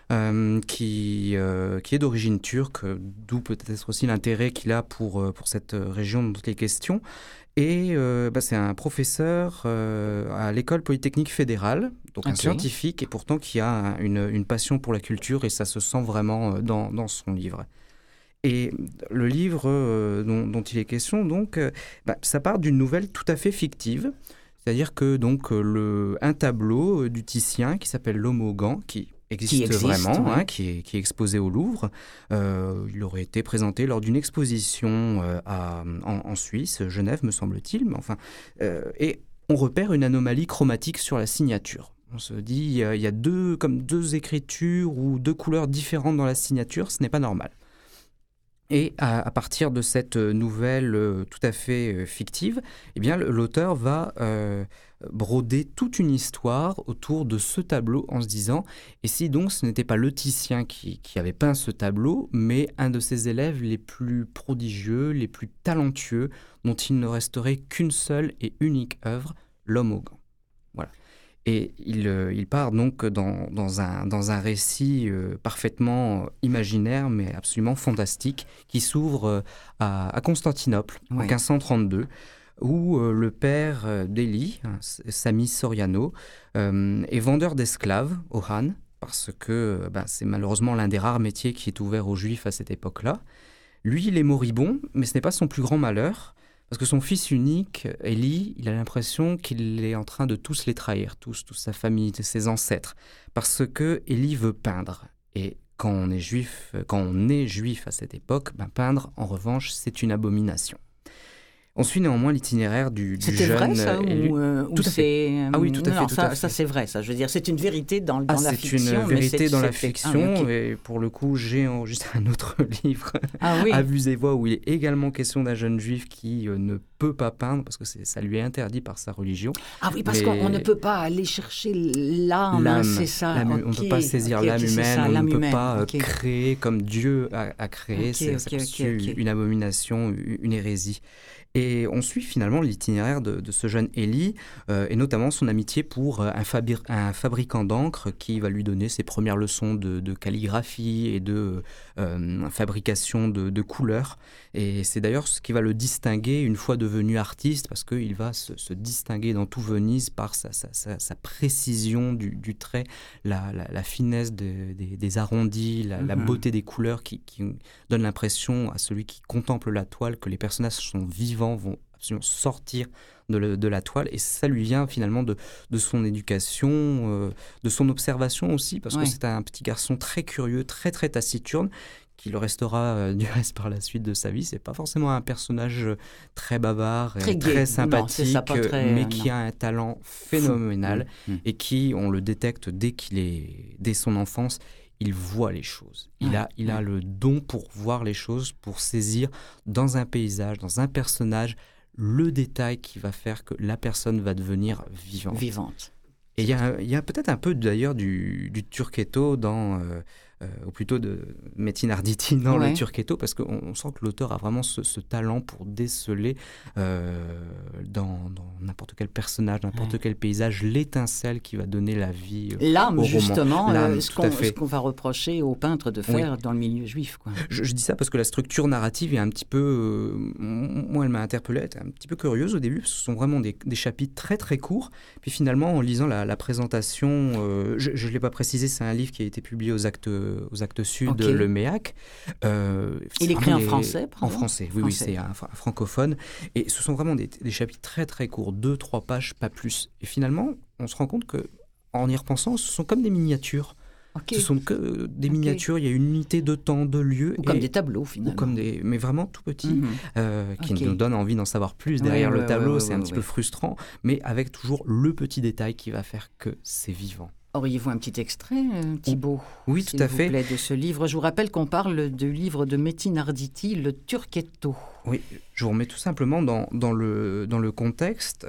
qui est d'origine turque, d'où peut-être aussi l'intérêt qu'il a pour cette région dont il est question. Et c'est un professeur à l'École Polytechnique Fédérale, donc un scientifique, et pourtant qui a une passion pour la culture, et ça se sent vraiment dans son livre. Et le livre dont il est question, donc, ça part d'une nouvelle tout à fait fictive. C'est-à-dire que donc, un tableau du Titien qui s'appelle L'Homme au gant, qui existe vraiment, qui est exposé au Louvre. Il aurait été présenté lors d'une exposition en Suisse, Genève me semble-t-il. Mais enfin, et on repère une anomalie chromatique sur la signature. On se dit, il y a deux écritures ou deux couleurs différentes dans la signature, ce n'est pas normal. Et à partir de cette nouvelle tout à fait fictive, eh bien, l'auteur va broder toute une histoire autour de ce tableau en se disant « Et si donc ce n'était pas le Titien qui avait peint ce tableau, mais un de ses élèves les plus prodigieux, les plus talentueux, dont il ne resterait qu'une seule et unique œuvre, l'Homme au gant. » Voilà. Et il part donc dans un récit parfaitement imaginaire, mais absolument fantastique, qui s'ouvre à Constantinople, en 1532, où le père d'Élie, Sami Soriano, est vendeur d'esclaves au Han, parce que c'est malheureusement l'un des rares métiers qui est ouvert aux Juifs à cette époque-là. Lui, il est moribond, mais ce n'est pas son plus grand malheur. Parce que son fils unique, Élie, il a l'impression qu'il est en train de tous les trahir, toute sa famille, ses ancêtres, parce que Élie veut peindre. Et quand on est juif à cette époque, peindre, en revanche, c'est une abomination. On suit néanmoins l'itinéraire du jeune... C'était vrai, ça, tout à fait. Ah oui, tout à fait. Non, ça c'est vrai, ça. Je veux dire, c'est une vérité dans la fiction. C'est une vérité dans la fiction, et pour le coup, j'ai enregistré un autre livre, À Vues et Voix, où il est également question d'un jeune juif qui ne peut pas peindre, parce que ça lui est interdit par sa religion. Ah oui, parce qu'on ne peut pas aller chercher l'âme, c'est ça. On ne peut pas saisir l'âme humaine, on ne peut pas créer comme Dieu a créé. C'est une abomination, une hérésie. Et on suit finalement l'itinéraire de ce jeune Élie, et notamment son amitié pour un fabricant d'encre qui va lui donner ses premières leçons de calligraphie et de fabrication de couleurs. Et c'est d'ailleurs ce qui va le distinguer une fois devenu artiste, parce qu'il va se distinguer dans tout Venise par sa précision du trait, la finesse des arrondis, la beauté des couleurs qui donne l'impression à celui qui contemple la toile que les personnages sont vivants, vont absolument sortir de la toile, et ça lui vient finalement de son éducation, de son observation aussi, parce que c'est un petit garçon très curieux, très très taciturne, qui le restera du reste par la suite de sa vie. C'est pas forcément un personnage très bavard et très sympathique, mais qui a un talent phénoménal et qui, on le détecte dès son enfance, il voit les choses. Il a le don pour voir les choses, pour saisir dans un paysage, dans un personnage, le détail qui va faire que la personne va devenir vivante. Et il y a peut-être un peu d'ailleurs du Turquetto ou plutôt de Metin Arditi dans le Turquetto, parce qu'on sent que l'auteur a vraiment ce talent pour déceler dans n'importe quel personnage, n'importe quel paysage, l'étincelle qui va donner la vie l'âme, au justement, roman. ce qu'on va reprocher aux peintres de faire dans le milieu juif. Quoi. Je dis ça parce que la structure narrative est un petit peu... moi, elle m'a interpellé, elle était un petit peu curieuse au début, parce que ce sont vraiment des chapitres très très courts. Puis finalement, en lisant la présentation, je ne l'ai pas précisé, c'est un livre qui a été publié aux Actes Sud, le MEAC. Il écrit en français, pardon. En français, oui, c'est un francophone. Et ce sont vraiment des chapitres très très courts, 2-3 pages, pas plus. Et finalement, on se rend compte qu'en y repensant, ce sont comme des miniatures. Ce sont que des miniatures, il y a une unité de temps, de lieu. Ou comme des tableaux, finalement. Mais vraiment tout petits, qui nous donnent envie d'en savoir plus. Derrière le tableau, c'est un petit peu frustrant, mais avec toujours le petit détail qui va faire que c'est vivant. Auriez-vous un petit extrait, Thibaut? Oui, tout à fait. Plaît, de ce livre. Je vous rappelle qu'on parle du livre de Metin Arditi, Le Turquetto. Oui, je vous remets tout simplement dans le contexte,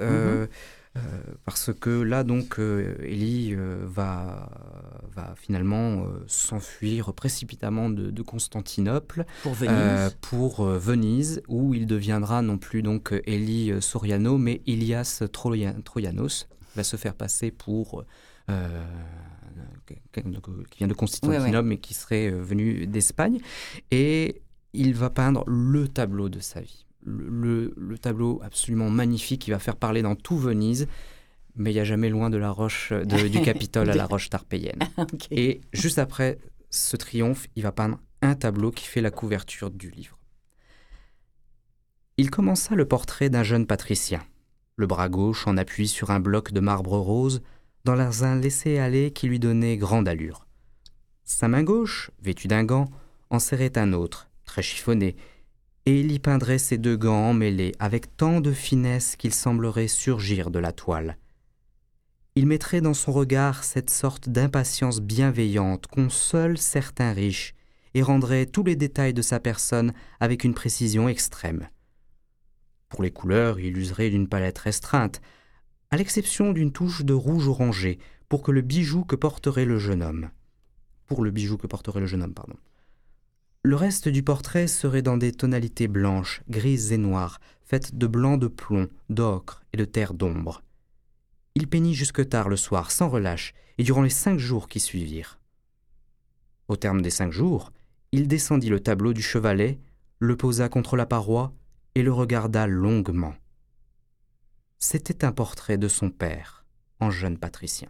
parce que là, donc, Élie va finalement s'enfuir précipitamment de Constantinople pour Venise, où il deviendra non plus donc Élie Soriano, mais Ilias Troianos. va se faire passer pour qui vient de Constantinople, mais qui serait venu d'Espagne. Et il va peindre le tableau de sa vie. Le tableau absolument magnifique qui va faire parler dans tout Venise. Mais il n'y a jamais loin de la roche du Capitole à la roche tarpéienne. Okay. Et juste après ce triomphe, il va peindre un tableau qui fait la couverture du livre. Il commença le portrait d'un jeune patricien, le bras gauche en appui sur un bloc de marbre rose, dans un laisser-aller qui lui donnait grande allure. Sa main gauche, vêtue d'un gant, en serrait un autre, très chiffonné, et il y peindrait ses 2 gants emmêlés avec tant de finesse qu'il semblerait surgir de la toile. Il mettrait dans son regard cette sorte d'impatience bienveillante qu'ont seuls certains riches et rendrait tous les détails de sa personne avec une précision extrême. Pour les couleurs, il userait d'une palette restreinte, à l'exception d'une touche de rouge orangé pour le bijou que porterait le jeune homme. Le reste du portrait serait dans des tonalités blanches, grises et noires, faites de blanc de plomb, d'ocre et de terre d'ombre. Il peignit jusque tard le soir, sans relâche, et durant les 5 jours qui suivirent. Au terme des 5 jours, il descendit le tableau du chevalet, le posa contre la paroi et le regarda longuement. C'était un portrait de son père, en jeune patricien.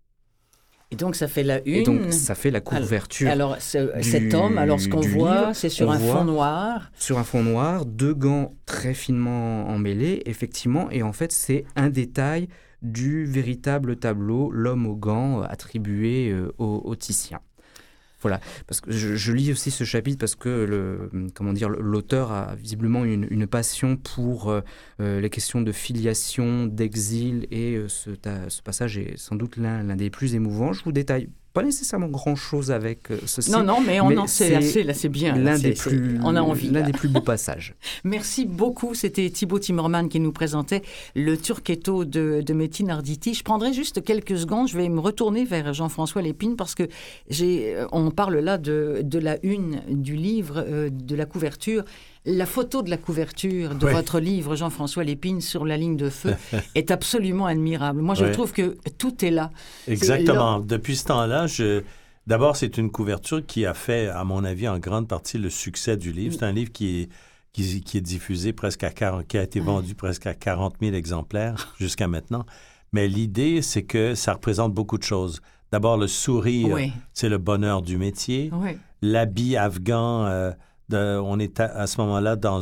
Et donc, ça fait la une. Et donc, ça fait la couverture. Alors, cet homme, alors ce qu'on voit, c'est sur un fond noir. Sur un fond noir, 2 gants très finement emmêlés, effectivement. Et en fait, c'est un détail du véritable tableau, l'homme aux gants, attribué au Titien. Voilà, parce que je lis aussi ce chapitre parce que l'auteur a visiblement une passion pour les questions de filiation, d'exil, et ce passage est sans doute l'un des plus émouvants. Je vous détaille pas nécessairement grand-chose avec ceci. Non, mais on en sait assez, là c'est bien. On a envie. L'un des plus beaux passages. Merci beaucoup, c'était Thibaut Timmerman qui nous présentait le Turquetto de Metin Arditi. Je prendrai juste quelques secondes, je vais me retourner vers Jean-François Lépine parce que on parle là de la une du livre, de la couverture. La photo de la couverture de votre livre, Jean-François Lépine, sur la ligne de feu, est absolument admirable. Moi, je trouve que tout est là. Exactement. Depuis ce temps-là, d'abord, c'est une couverture qui a fait, à mon avis, en grande partie le succès du livre. C'est un livre qui est diffusé qui a été vendu presque à 40 000 exemplaires jusqu'à maintenant. Mais l'idée, c'est que ça représente beaucoup de choses. D'abord, le sourire, c'est le bonheur du métier. Oui. L'habit afghan... on est à ce moment-là dans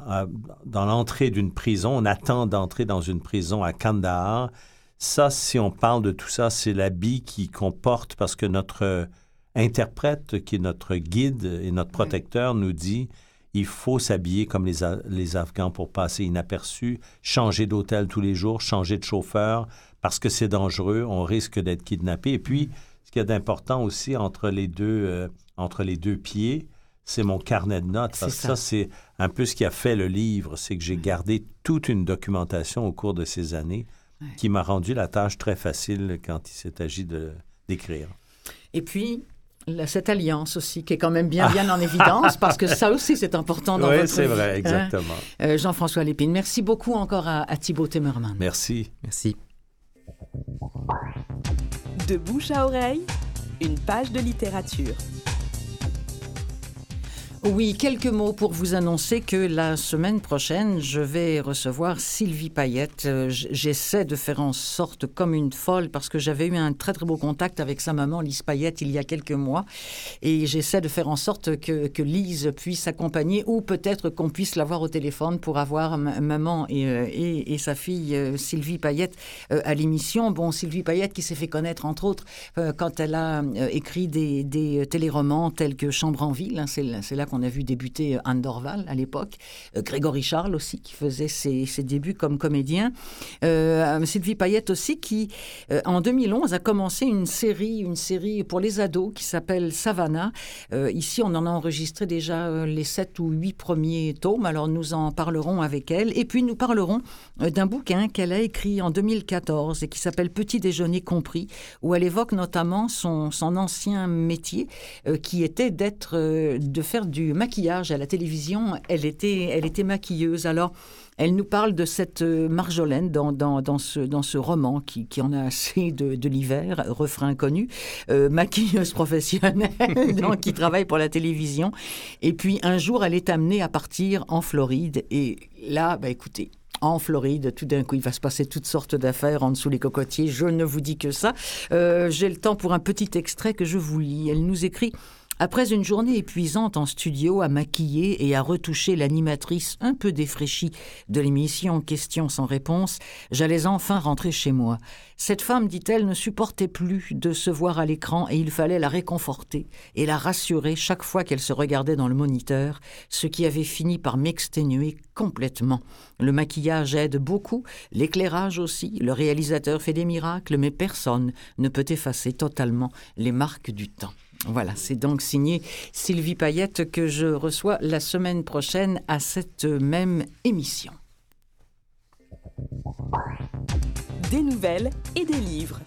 l'entrée d'une prison. On attend d'entrer dans une prison à Kandahar. Ça, si on parle de tout ça, c'est l'habit qu'on porte parce que notre interprète, qui est notre guide et notre protecteur, nous dit il faut s'habiller comme les Afghans pour passer inaperçu, changer d'hôtel tous les jours, changer de chauffeur parce que c'est dangereux, on risque d'être kidnappé. Et puis, ce qu'il y a d'important aussi entre les deux pieds, c'est mon carnet de notes. Parce que ça, c'est un peu ce qui a fait le livre. C'est que j'ai gardé toute une documentation au cours de ces années qui m'a rendu la tâche très facile quand il s'est agi d'écrire. Et puis, cette alliance aussi, qui est quand même bien en évidence, parce que ça aussi, c'est important dans votre vie. Oui, c'est vrai, exactement. Jean-François Lépine, merci beaucoup encore à Thibaut Timmerman. Merci. Merci. De bouche à oreille, une page de littérature. Oui, quelques mots pour vous annoncer que la semaine prochaine, je vais recevoir Sylvie Payette. J'essaie de faire en sorte comme une folle parce que j'avais eu un très très beau contact avec sa maman, Lise Payette, il y a quelques mois. Et j'essaie de faire en sorte que Lise puisse accompagner ou peut-être qu'on puisse l'avoir au téléphone pour avoir maman et sa fille Sylvie Payette à l'émission. Bon, Sylvie Payette qui s'est fait connaître entre autres quand elle a écrit des téléromans tels que Chambre en ville. C'est là qu'on a vu débuter Anne Dorval à l'époque, Grégory Charles aussi qui faisait ses débuts comme comédien, Sylvie Payette aussi qui en 2011 a commencé une série pour les ados qui s'appelle Savannah. Ici on en a enregistré déjà les 7 ou 8 premiers tomes, alors nous en parlerons avec elle et puis nous parlerons d'un bouquin qu'elle a écrit en 2014 et qui s'appelle Petit déjeuner compris, où elle évoque notamment son ancien métier qui était de faire du maquillage à la télévision. Elle était maquilleuse. Alors, elle nous parle de cette Marjolaine dans ce roman qui en a assez de l'hiver, refrain connu, maquilleuse professionnelle, donc qui travaille pour la télévision. Et puis, un jour, elle est amenée à partir en Floride. Et là, écoutez, en Floride, tout d'un coup, il va se passer toutes sortes d'affaires en dessous les cocotiers. Je ne vous dis que ça. J'ai le temps pour un petit extrait que je vous lis. Elle nous écrit... Après une journée épuisante en studio à maquiller et à retoucher l'animatrice un peu défraîchie de l'émission Questions sans réponse, j'allais enfin rentrer chez moi. Cette femme, dit-elle, ne supportait plus de se voir à l'écran et il fallait la réconforter et la rassurer chaque fois qu'elle se regardait dans le moniteur, ce qui avait fini par m'exténuer complètement. Le maquillage aide beaucoup, l'éclairage aussi, le réalisateur fait des miracles, mais personne ne peut effacer totalement les marques du temps. Voilà, c'est donc signé Sylvie Payette que je reçois la semaine prochaine à cette même émission. Des nouvelles et des livres.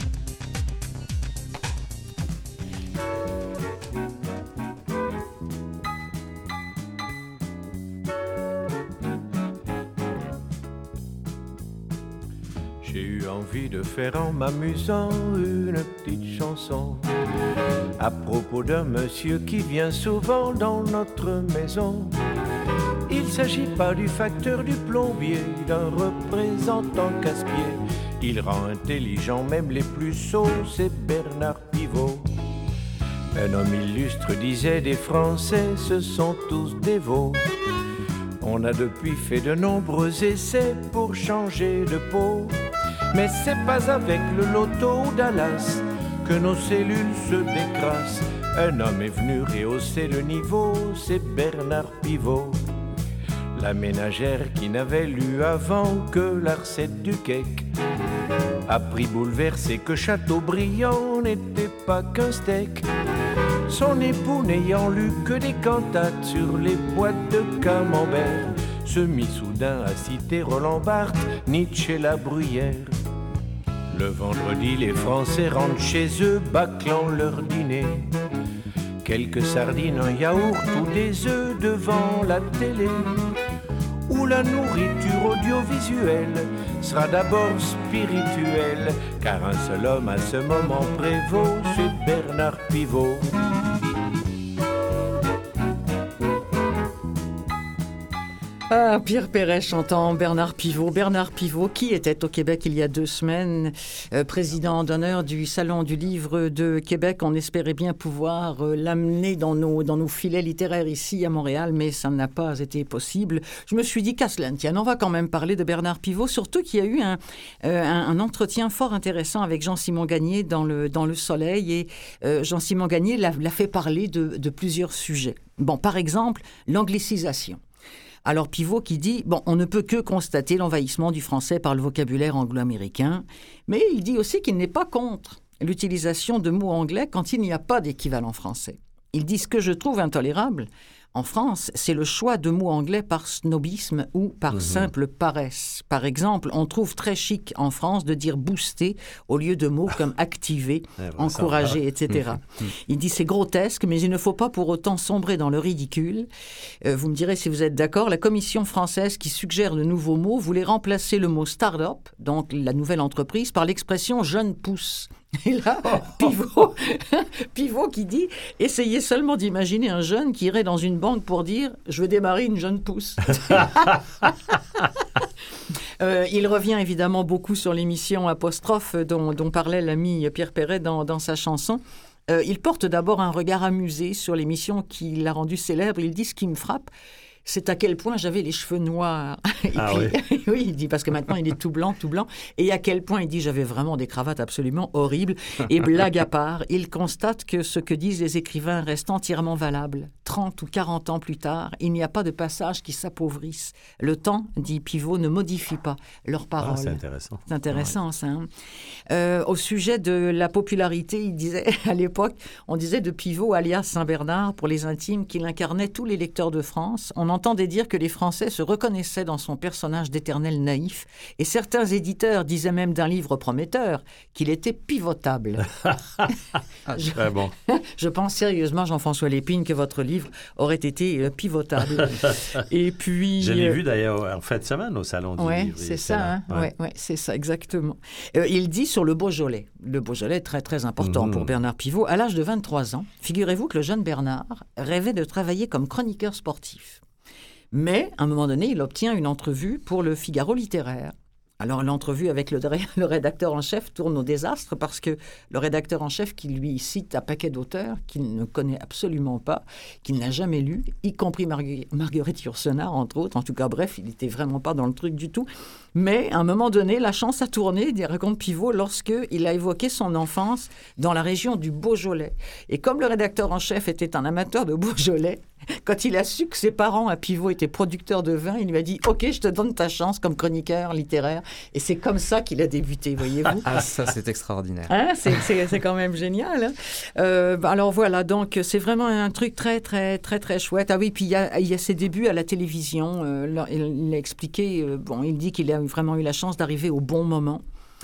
J'ai eu envie de faire en m'amusant une petite chanson à propos d'un monsieur qui vient souvent dans notre maison. Il s'agit pas du facteur, du plombier, d'un représentant casse-pied. Il rend intelligent même les plus sots, c'est Bernard Pivot. Un homme illustre disait des Français, ce sont tous des veaux. On a depuis fait de nombreux essais pour changer de peau. Mais c'est pas avec le loto ou Dallas que nos cellules se décrassent. Un homme est venu rehausser le niveau, c'est Bernard Pivot. La ménagère qui n'avait lu avant que la recette du cake a pris bouleversé que Chateaubriand n'était pas qu'un steak. Son époux n'ayant lu que des cantates sur les boîtes de camembert se mit soudain à citer Roland Barthes, Nietzsche, La Bruyère. Le vendredi, les Français rentrent chez eux, bâclant leur dîner. Quelques sardines, un yaourt ou des œufs devant la télé. Où la nourriture audiovisuelle sera d'abord spirituelle, car un seul homme à ce moment prévaut, c'est Bernard Pivot. Ah, Pierre Perret chantant Bernard Pivot. Bernard Pivot, qui était au Québec il y a 2 semaines, président d'honneur du Salon du Livre de Québec. On espérait bien pouvoir l'amener dans nos filets littéraires ici à Montréal, mais ça n'a pas été possible. Je me suis dit qu'à cela ne tienne, on va quand même parler de Bernard Pivot, surtout qu'il y a eu un entretien fort intéressant avec Jean-Simon Gagné dans le Soleil, et Jean-Simon Gagné l'a fait parler de plusieurs sujets. Bon, par exemple, l'anglicisation. Alors Pivot qui dit, on ne peut que constater l'envahissement du français par le vocabulaire anglo-américain, mais il dit aussi qu'il n'est pas contre l'utilisation de mots anglais quand il n'y a pas d'équivalent français. Il dit ce que je trouve intolérable en France, c'est le choix de mots anglais par snobisme ou par simple paresse. Par exemple, on trouve très chic en France de dire booster au lieu de mots comme activer, encourager, etc. Il dit c'est grotesque, mais il ne faut pas pour autant sombrer dans le ridicule. Vous me direz si vous êtes d'accord, la commission française qui suggère de nouveaux mots voulait remplacer le mot start-up, donc la nouvelle entreprise, par l'expression jeune pousse. Et là, Pivot qui dit « Essayez seulement d'imaginer un jeune qui irait dans une banque pour dire « Je veux démarrer une jeune pousse ». Il revient évidemment beaucoup sur l'émission Apostrophe dont parlait l'ami Pierre Perret dans sa chanson. Il porte d'abord un regard amusé sur l'émission qui l'a rendu célèbre. Il dit « Ce qui me frappe, c'est à quel point j'avais les cheveux noirs. » Oui. Oui, il dit, parce que maintenant il est tout blanc. Et à quel point, il dit, j'avais vraiment des cravates absolument horribles. Et blague à part, il constate que ce que disent les écrivains reste entièrement valable. 30 ou 40 ans plus tard, il n'y a pas de passage qui s'appauvrisse. Le temps, dit Pivot, ne modifie pas leurs paroles. C'est intéressant. C'est intéressant, ça. Hein? Au sujet de la popularité, il disait, à l'époque, on disait de Pivot, alias Saint-Bernard, pour les intimes, qu'il incarnait tous les lecteurs de France. On entendait dire que les Français se reconnaissaient dans son personnage d'éternel naïf, et certains éditeurs disaient même d'un livre prometteur qu'il était pivotable. Très bon. Je pense sérieusement, Jean-François Lépine, que votre livre livre aurait été pivotable. Et puis... Je l'ai vu d'ailleurs en fin de semaine au Salon du Livre. C'est ça, hein? Ouais, c'est ça, exactement. Il dit sur le Beaujolais. Le Beaujolais, très, très important pour Bernard Pivot. À l'âge de 23 ans, figurez-vous que le jeune Bernard rêvait de travailler comme chroniqueur sportif. Mais, à un moment donné, il obtient une entrevue pour le Figaro littéraire. Alors, l'entrevue avec le rédacteur en chef tourne au désastre parce que le rédacteur en chef qui lui cite un paquet d'auteurs qu'il ne connaît absolument pas, qu'il n'a jamais lu, y compris Marguerite Yourcenar, entre autres. En tout cas, bref, il n'était vraiment pas dans le truc du tout. Mais, à un moment donné, la chance a tourné, raconte Pivot, lorsqu'il a évoqué son enfance dans la région du Beaujolais. Et comme le rédacteur en chef était un amateur de Beaujolais, quand il a su que ses parents à Pivot étaient producteurs de vin, il lui a dit « Ok, je te donne ta chance comme chroniqueur littéraire. » Et c'est comme ça qu'il a débuté, voyez-vous. Ah, ça, c'est extraordinaire. Hein, c'est quand même génial. Hein. Alors voilà, donc c'est vraiment un truc très, très, très, très chouette. Ah oui, puis il y a ses débuts à la télévision. Il a expliqué, il dit qu'il a vraiment eu la chance d'arriver au bon moment.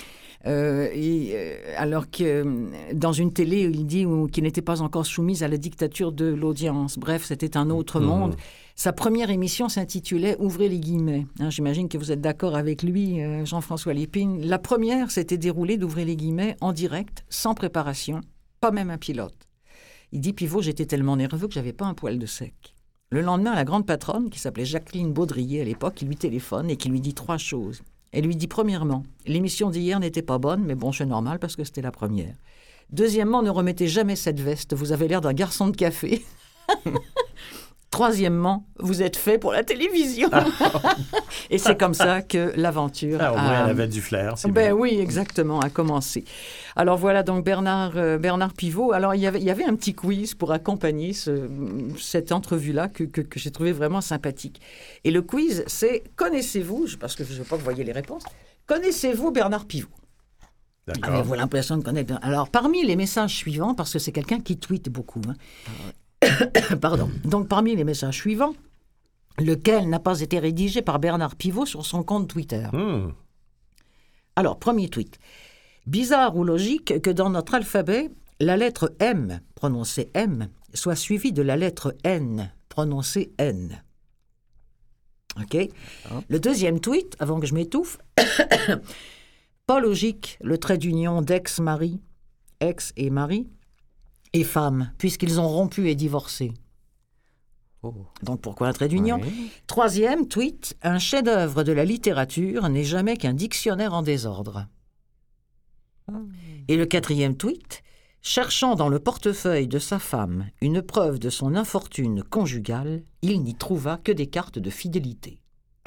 Alors que dans une télé, il dit qu'il n'était pas encore soumise à la dictature de l'audience. Bref, c'était un autre monde. Sa première émission s'intitulait « Ouvrez les guillemets ». J'imagine que vous êtes d'accord avec lui, Jean-François Lépine. La première s'était déroulée d'Ouvrez les guillemets en direct, sans préparation, pas même un pilote. Il dit « Pivot, j'étais tellement nerveux que j'avais pas un poil de sec ». Le lendemain, la grande patronne, qui s'appelait Jacqueline Baudrier à l'époque, qui lui téléphone et qui lui dit 3 choses. Elle lui dit, premièrement, l'émission d'hier n'était pas bonne, mais bon, c'est normal parce que c'était la première. Deuxièmement, ne remettez jamais cette veste, vous avez l'air d'un garçon de café. Troisièmement, vous êtes fait pour la télévision. Et c'est comme ça que l'aventure au moins, elle avait du flair. Ben oui, exactement, a commencé. Alors voilà, donc Bernard Pivot. Alors il y avait un petit quiz pour accompagner cette entrevue-là que j'ai trouvé vraiment sympathique. Et le quiz, c'est connaissez-vous, parce que je ne veux pas que vous voyez les réponses, connaissez-vous Bernard Pivot? D'accord. Avez-vous l'impression de connaître? Alors parmi les messages suivants, parce que c'est quelqu'un qui tweete beaucoup, Pardon. Donc, parmi les messages suivants, lequel n'a pas été rédigé par Bernard Pivot sur son compte Twitter? Alors, premier tweet. Bizarre ou logique que dans notre alphabet, la lettre M, prononcée M, soit suivie de la lettre N, prononcée N. OK? Le deuxième tweet, avant que je m'étouffe. Pas logique, le trait d'union d'ex-mari, ex et mari, et femmes, puisqu'ils ont rompu et divorcé. Donc pourquoi un trait d'union? Troisième tweet, un chef-d'œuvre de la littérature n'est jamais qu'un dictionnaire en désordre. Et le quatrième tweet, cherchant dans le portefeuille de sa femme une preuve de son infortune conjugale, il n'y trouva que des cartes de fidélité.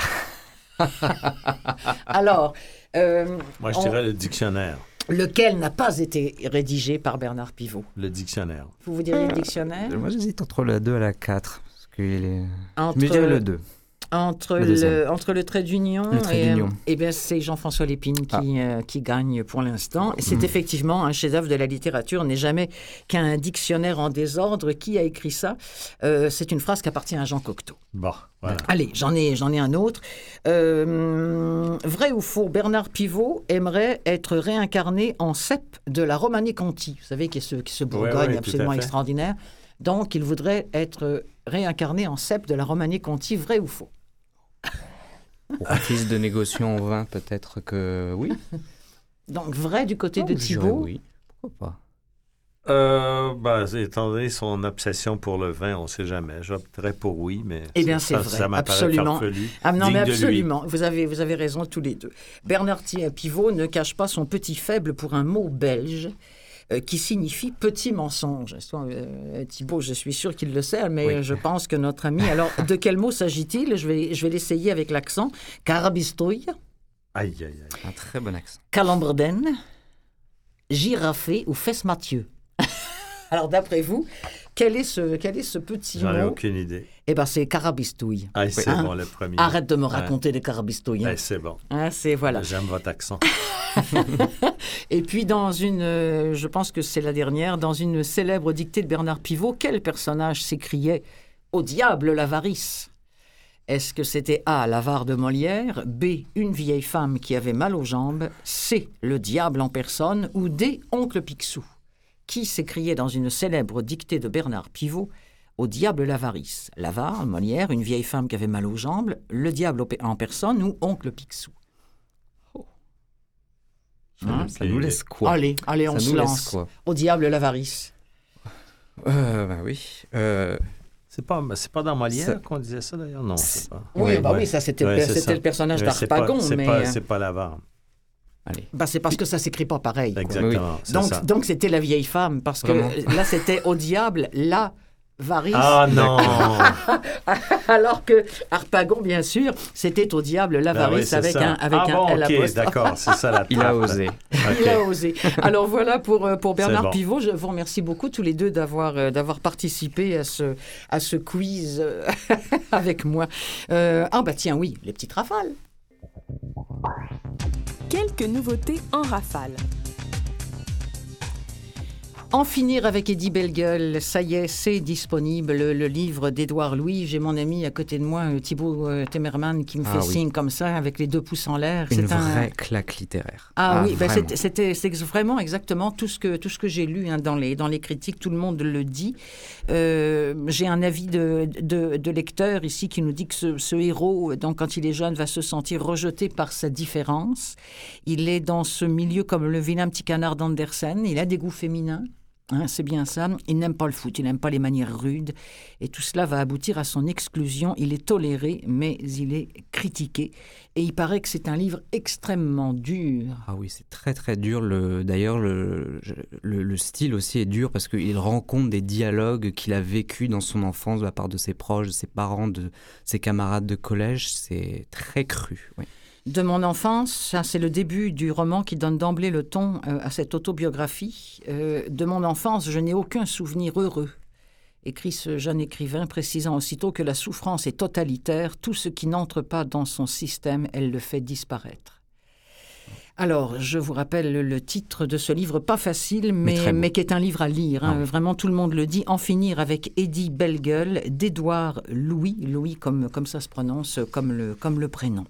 Alors... moi, je dirais le dictionnaire. Lequel n'a pas été rédigé par Bernard Pivot? Le dictionnaire. Vous diriez le dictionnaire? Moi, j'hésite entre la 2 et la 4. Parce qu'il est... Je dirais le 2. Entre le trait d'union et bien c'est Jean-François Lépine qui gagne pour l'instant. Et c'est effectivement un chef-d'œuvre de la littérature, n'est jamais qu'un dictionnaire en désordre. Qui a écrit ça? C'est une phrase qui appartient à Jean Cocteau. Bon, voilà. Allez, j'en ai un autre. Vrai ou faux, Bernard Pivot aimerait être réincarné en cep de la Romanée-Conti. Vous savez, qui est ce Bourgogne absolument extraordinaire. Donc, il voudrait être réincarné en cep de la Romanée-Conti. Vrai ou faux? Pour fils de négociant en vin, peut-être que oui. Donc, vrai du côté de Thibault? Oui, pourquoi pas? Étant donné son obsession pour le vin, on ne sait jamais. J'opterais pour oui, mais c'est vrai, ça absolument. Farfelu, non, mais absolument. Vous avez raison tous les deux. Bernard Pivot ne cache pas son petit faible pour un mot belge qui signifie petit mensonge. Thibault, je suis sûr qu'il le sait, mais je pense que notre ami... Alors, de quel mot s'agit-il? Je vais l'essayer avec l'accent. Carabistouille. Aïe, aïe, aïe. Un très bon accent. Calambreden, girafé ou fesse-Mathieu. Alors, d'après vous, quel est ce petit mot? J'en ai aucune idée. Eh bien, c'est carabistouille. Ah, c'est bon, le premier. Arrête de me raconter des carabistouilles. C'est bon. Voilà. J'aime votre accent. Et puis, je pense que c'est la dernière, dans une célèbre dictée de Bernard Pivot, quel personnage s'écriait « Au diable l'avarice » Est-ce que c'était A, l'avare de Molière, B, une vieille femme qui avait mal aux jambes, C, le diable en personne, ou D, oncle Picsou? Qui s'écriait dans une célèbre dictée de Bernard Pivot Au diable l'avarice. L'avare, Molière, une vieille femme qui avait mal aux jambes, le diable en personne ou oncle Picsou. Ça nous laisse quoi? Allez, on se lance. Au diable l'avarice. Oui. C'est pas dans Molière qu'on disait ça, d'ailleurs? Non, c'est pas. Oui, ça, c'était le personnage d'Harpagon. C'est pas l'avare. Allez. C'est parce que ça s'écrit pas pareil. Exactement. Oui. Donc, c'était la vieille femme, parce que là, c'était au diable, l'avarice. Ah non! Alors que Harpagon, bien sûr, c'était au diable l'avarice avec un L apostrophe. D'accord, c'est ça la trappe. Il a osé. Okay. Il a osé. Alors voilà pour Bernard Pivot. Je vous remercie beaucoup tous les deux d'avoir participé à ce quiz avec moi. Tiens, oui, les petites rafales. Quelques nouveautés en rafale. En finir avec Eddie Bellegueule, ça y est, c'est disponible, le livre d'Édouard Louis. J'ai mon ami à côté de moi, Thibaut Temerman, qui me fait signe comme ça, avec les 2 pouces en l'air. Une vraie claque littéraire. C'est vraiment exactement tout ce que j'ai lu dans les critiques, tout le monde le dit. J'ai un avis de lecteur ici qui nous dit que ce héros, donc, quand il est jeune, va se sentir rejeté par sa différence. Il est dans ce milieu comme le vilain petit canard d'Andersen, il a des goûts féminins. C'est bien ça. Il n'aime pas le foot, il n'aime pas les manières rudes. Et tout cela va aboutir à son exclusion. Il est toléré, mais il est critiqué. Et il paraît que c'est un livre extrêmement dur. Ah oui, c'est très très dur. D'ailleurs, le style aussi est dur parce qu'il rend compte des dialogues qu'il a vécus dans son enfance de la part de ses proches, de ses parents, de ses camarades de collège. C'est très cru, oui. De mon enfance, ça c'est le début du roman qui donne d'emblée le ton à cette autobiographie. De mon enfance, je n'ai aucun souvenir heureux, écrit ce jeune écrivain, précisant aussitôt que la souffrance est totalitaire, tout ce qui n'entre pas dans son système, elle le fait disparaître. Alors, je vous rappelle le titre de ce livre, pas facile, mais qui est un livre à lire. Vraiment, tout le monde le dit. En finir avec Eddie Bellegueule, d'Édouard Louis. Louis, comme ça se prononce, comme le prénom.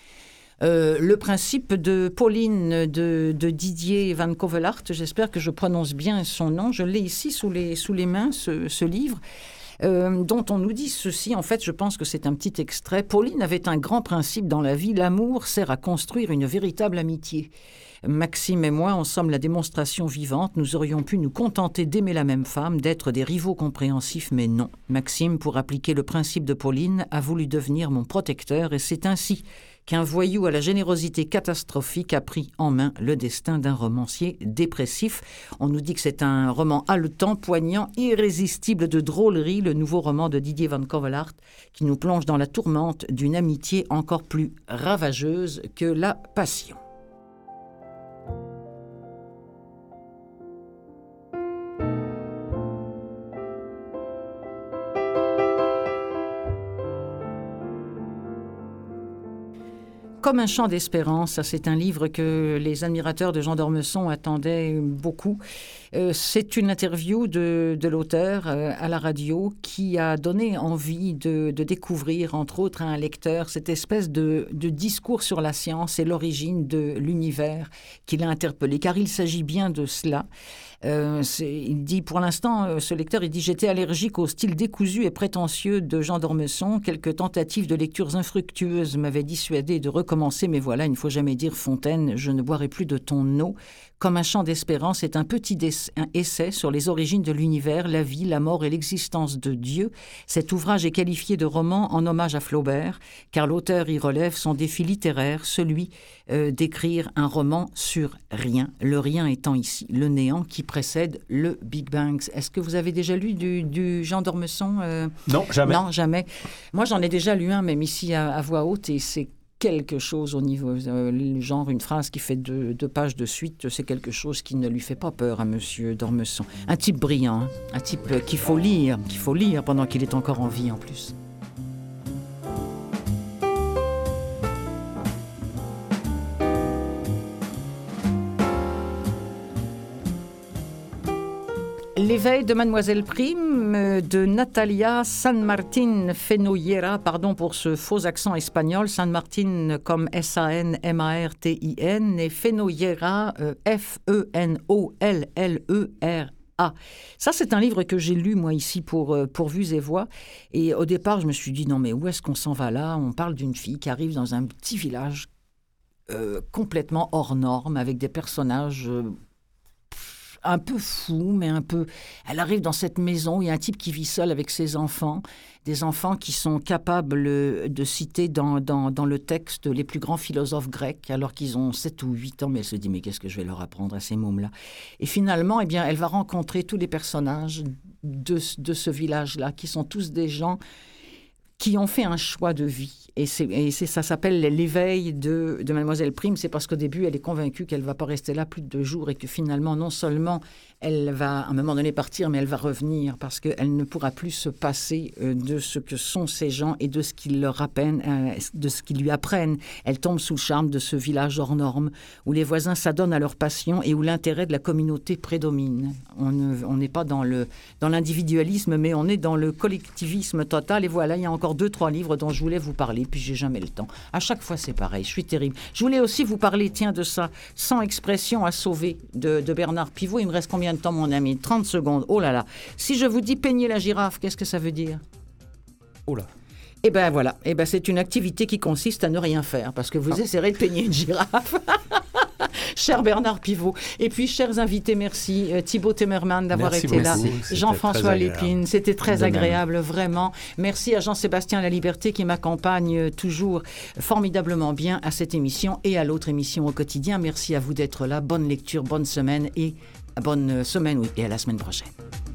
Le principe de Pauline de Didier Van Covelart, j'espère que je prononce bien son nom, je l'ai ici sous les mains, ce livre, dont on nous dit ceci. En fait, je pense que c'est un petit extrait. Pauline avait un grand principe dans la vie, l'amour sert à construire une véritable amitié. Maxime et moi en sommes la démonstration vivante. Nous aurions pu nous contenter d'aimer la même femme, d'être des rivaux compréhensifs, mais non. Maxime, pour appliquer le principe de Pauline, a voulu devenir mon protecteur, et c'est ainsi qu'un voyou à la générosité catastrophique a pris en main le destin d'un romancier dépressif. On nous dit que c'est un roman haletant, poignant, irrésistible de drôlerie, le nouveau roman de Didier Van Covelart, qui nous plonge dans la tourmente d'une amitié encore plus ravageuse que la passion. Comme un chant d'espérance, ça, c'est un livre que les admirateurs de Jean d'Ormesson attendaient beaucoup. C'est une interview de l'auteur à la radio qui a donné envie de découvrir, entre autres à un lecteur, cette espèce de discours sur la science et l'origine de l'univers qui l'a interpellé, car il s'agit bien de cela. Il dit, pour l'instant, ce lecteur, il dit « J'étais allergique au style décousu et prétentieux de Jean d'Ormesson. Quelques tentatives de lectures infructueuses m'avaient dissuadé de recommencer, mais voilà, il ne faut jamais dire Fontaine, je ne boirai plus de ton eau. Comme un chant d'espérance est un petit essai sur les origines de l'univers, la vie, la mort et l'existence de Dieu. Cet ouvrage est qualifié de roman en hommage à Flaubert, car l'auteur y relève son défi littéraire, celui d'écrire un roman sur rien, le rien étant ici le néant qui précède le Big Bang. Est-ce que vous avez déjà lu du Jean d'Ormesson Non, jamais. Non, jamais. Moi, j'en ai déjà lu un, même ici à voix haute, et c'est quelque chose au niveau, genre une phrase qui fait deux pages de suite, c'est quelque chose qui ne lui fait pas peur à Monsieur d'Ormesson. Un type brillant, hein, un type qu'il faut lire pendant qu'il est encore en vie en plus. L'éveil de Mademoiselle Prime de Natalia San Martin Fenollera, pardon pour ce faux accent espagnol, San Martin comme S-A-N-M-A-R-T-I-N et Fenollera F-E-N-O-L-L-E-R Ah, ça c'est un livre que j'ai lu moi ici pour Vues et Voix. Et au départ, je me suis dit non mais où est-ce qu'on s'en va là? On parle d'une fille qui arrive dans un petit village complètement hors norme avec des personnages un peu fous, mais un peu... Elle arrive dans cette maison, il y a un type qui vit seul avec ses enfants, des enfants qui sont capables de citer dans le texte les plus grands philosophes grecs, alors qu'ils ont 7 ou 8 ans, mais elle se dit, mais qu'est-ce que je vais leur apprendre à ces mômes-là? Et finalement, eh bien, elle va rencontrer tous les personnages de ce village-là, qui sont tous des gens qui ont fait un choix de vie. Et ça s'appelle l'éveil de Mademoiselle Prime. C'est parce qu'au début, elle est convaincue qu'elle ne va pas rester là plus de 2 jours et que finalement, non seulement elle va à un moment donné partir, mais elle va revenir parce qu'elle ne pourra plus se passer de ce que sont ces gens et de ce qu'ils leur apprennent, de ce qu'ils lui apprennent. Elle tombe sous le charme de ce village hors norme où les voisins s'adonnent à leur passion et où l'intérêt de la communauté prédomine. On n'est pas dans l'individualisme, mais on est dans le collectivisme total. Et voilà, il y a encore 2-3 livres dont je voulais vous parler, puis j'ai jamais le temps. À chaque fois, c'est pareil, je suis terrible. Je voulais aussi vous parler, tiens, de ça, 100 expressions à sauver de Bernard Pivot. Il me reste combien de temps, mon ami? 30 secondes. Oh là là. Si je vous dis peigner la girafe, qu'est-ce que ça veut dire? Oh là. Eh bien voilà, c'est une activité qui consiste à ne rien faire, parce que vous essaierez de peigner une girafe. Cher Bernard Pivot. Et puis, chers invités, merci. Thibaut Temerman d'avoir été là. Jean-François Lépine, c'était très agréable, vraiment. Merci à Jean-Sébastien Laliberté qui m'accompagne toujours formidablement bien à cette émission et à l'autre émission au quotidien. Merci à vous d'être là. Bonne lecture, bonne semaine et à la semaine prochaine.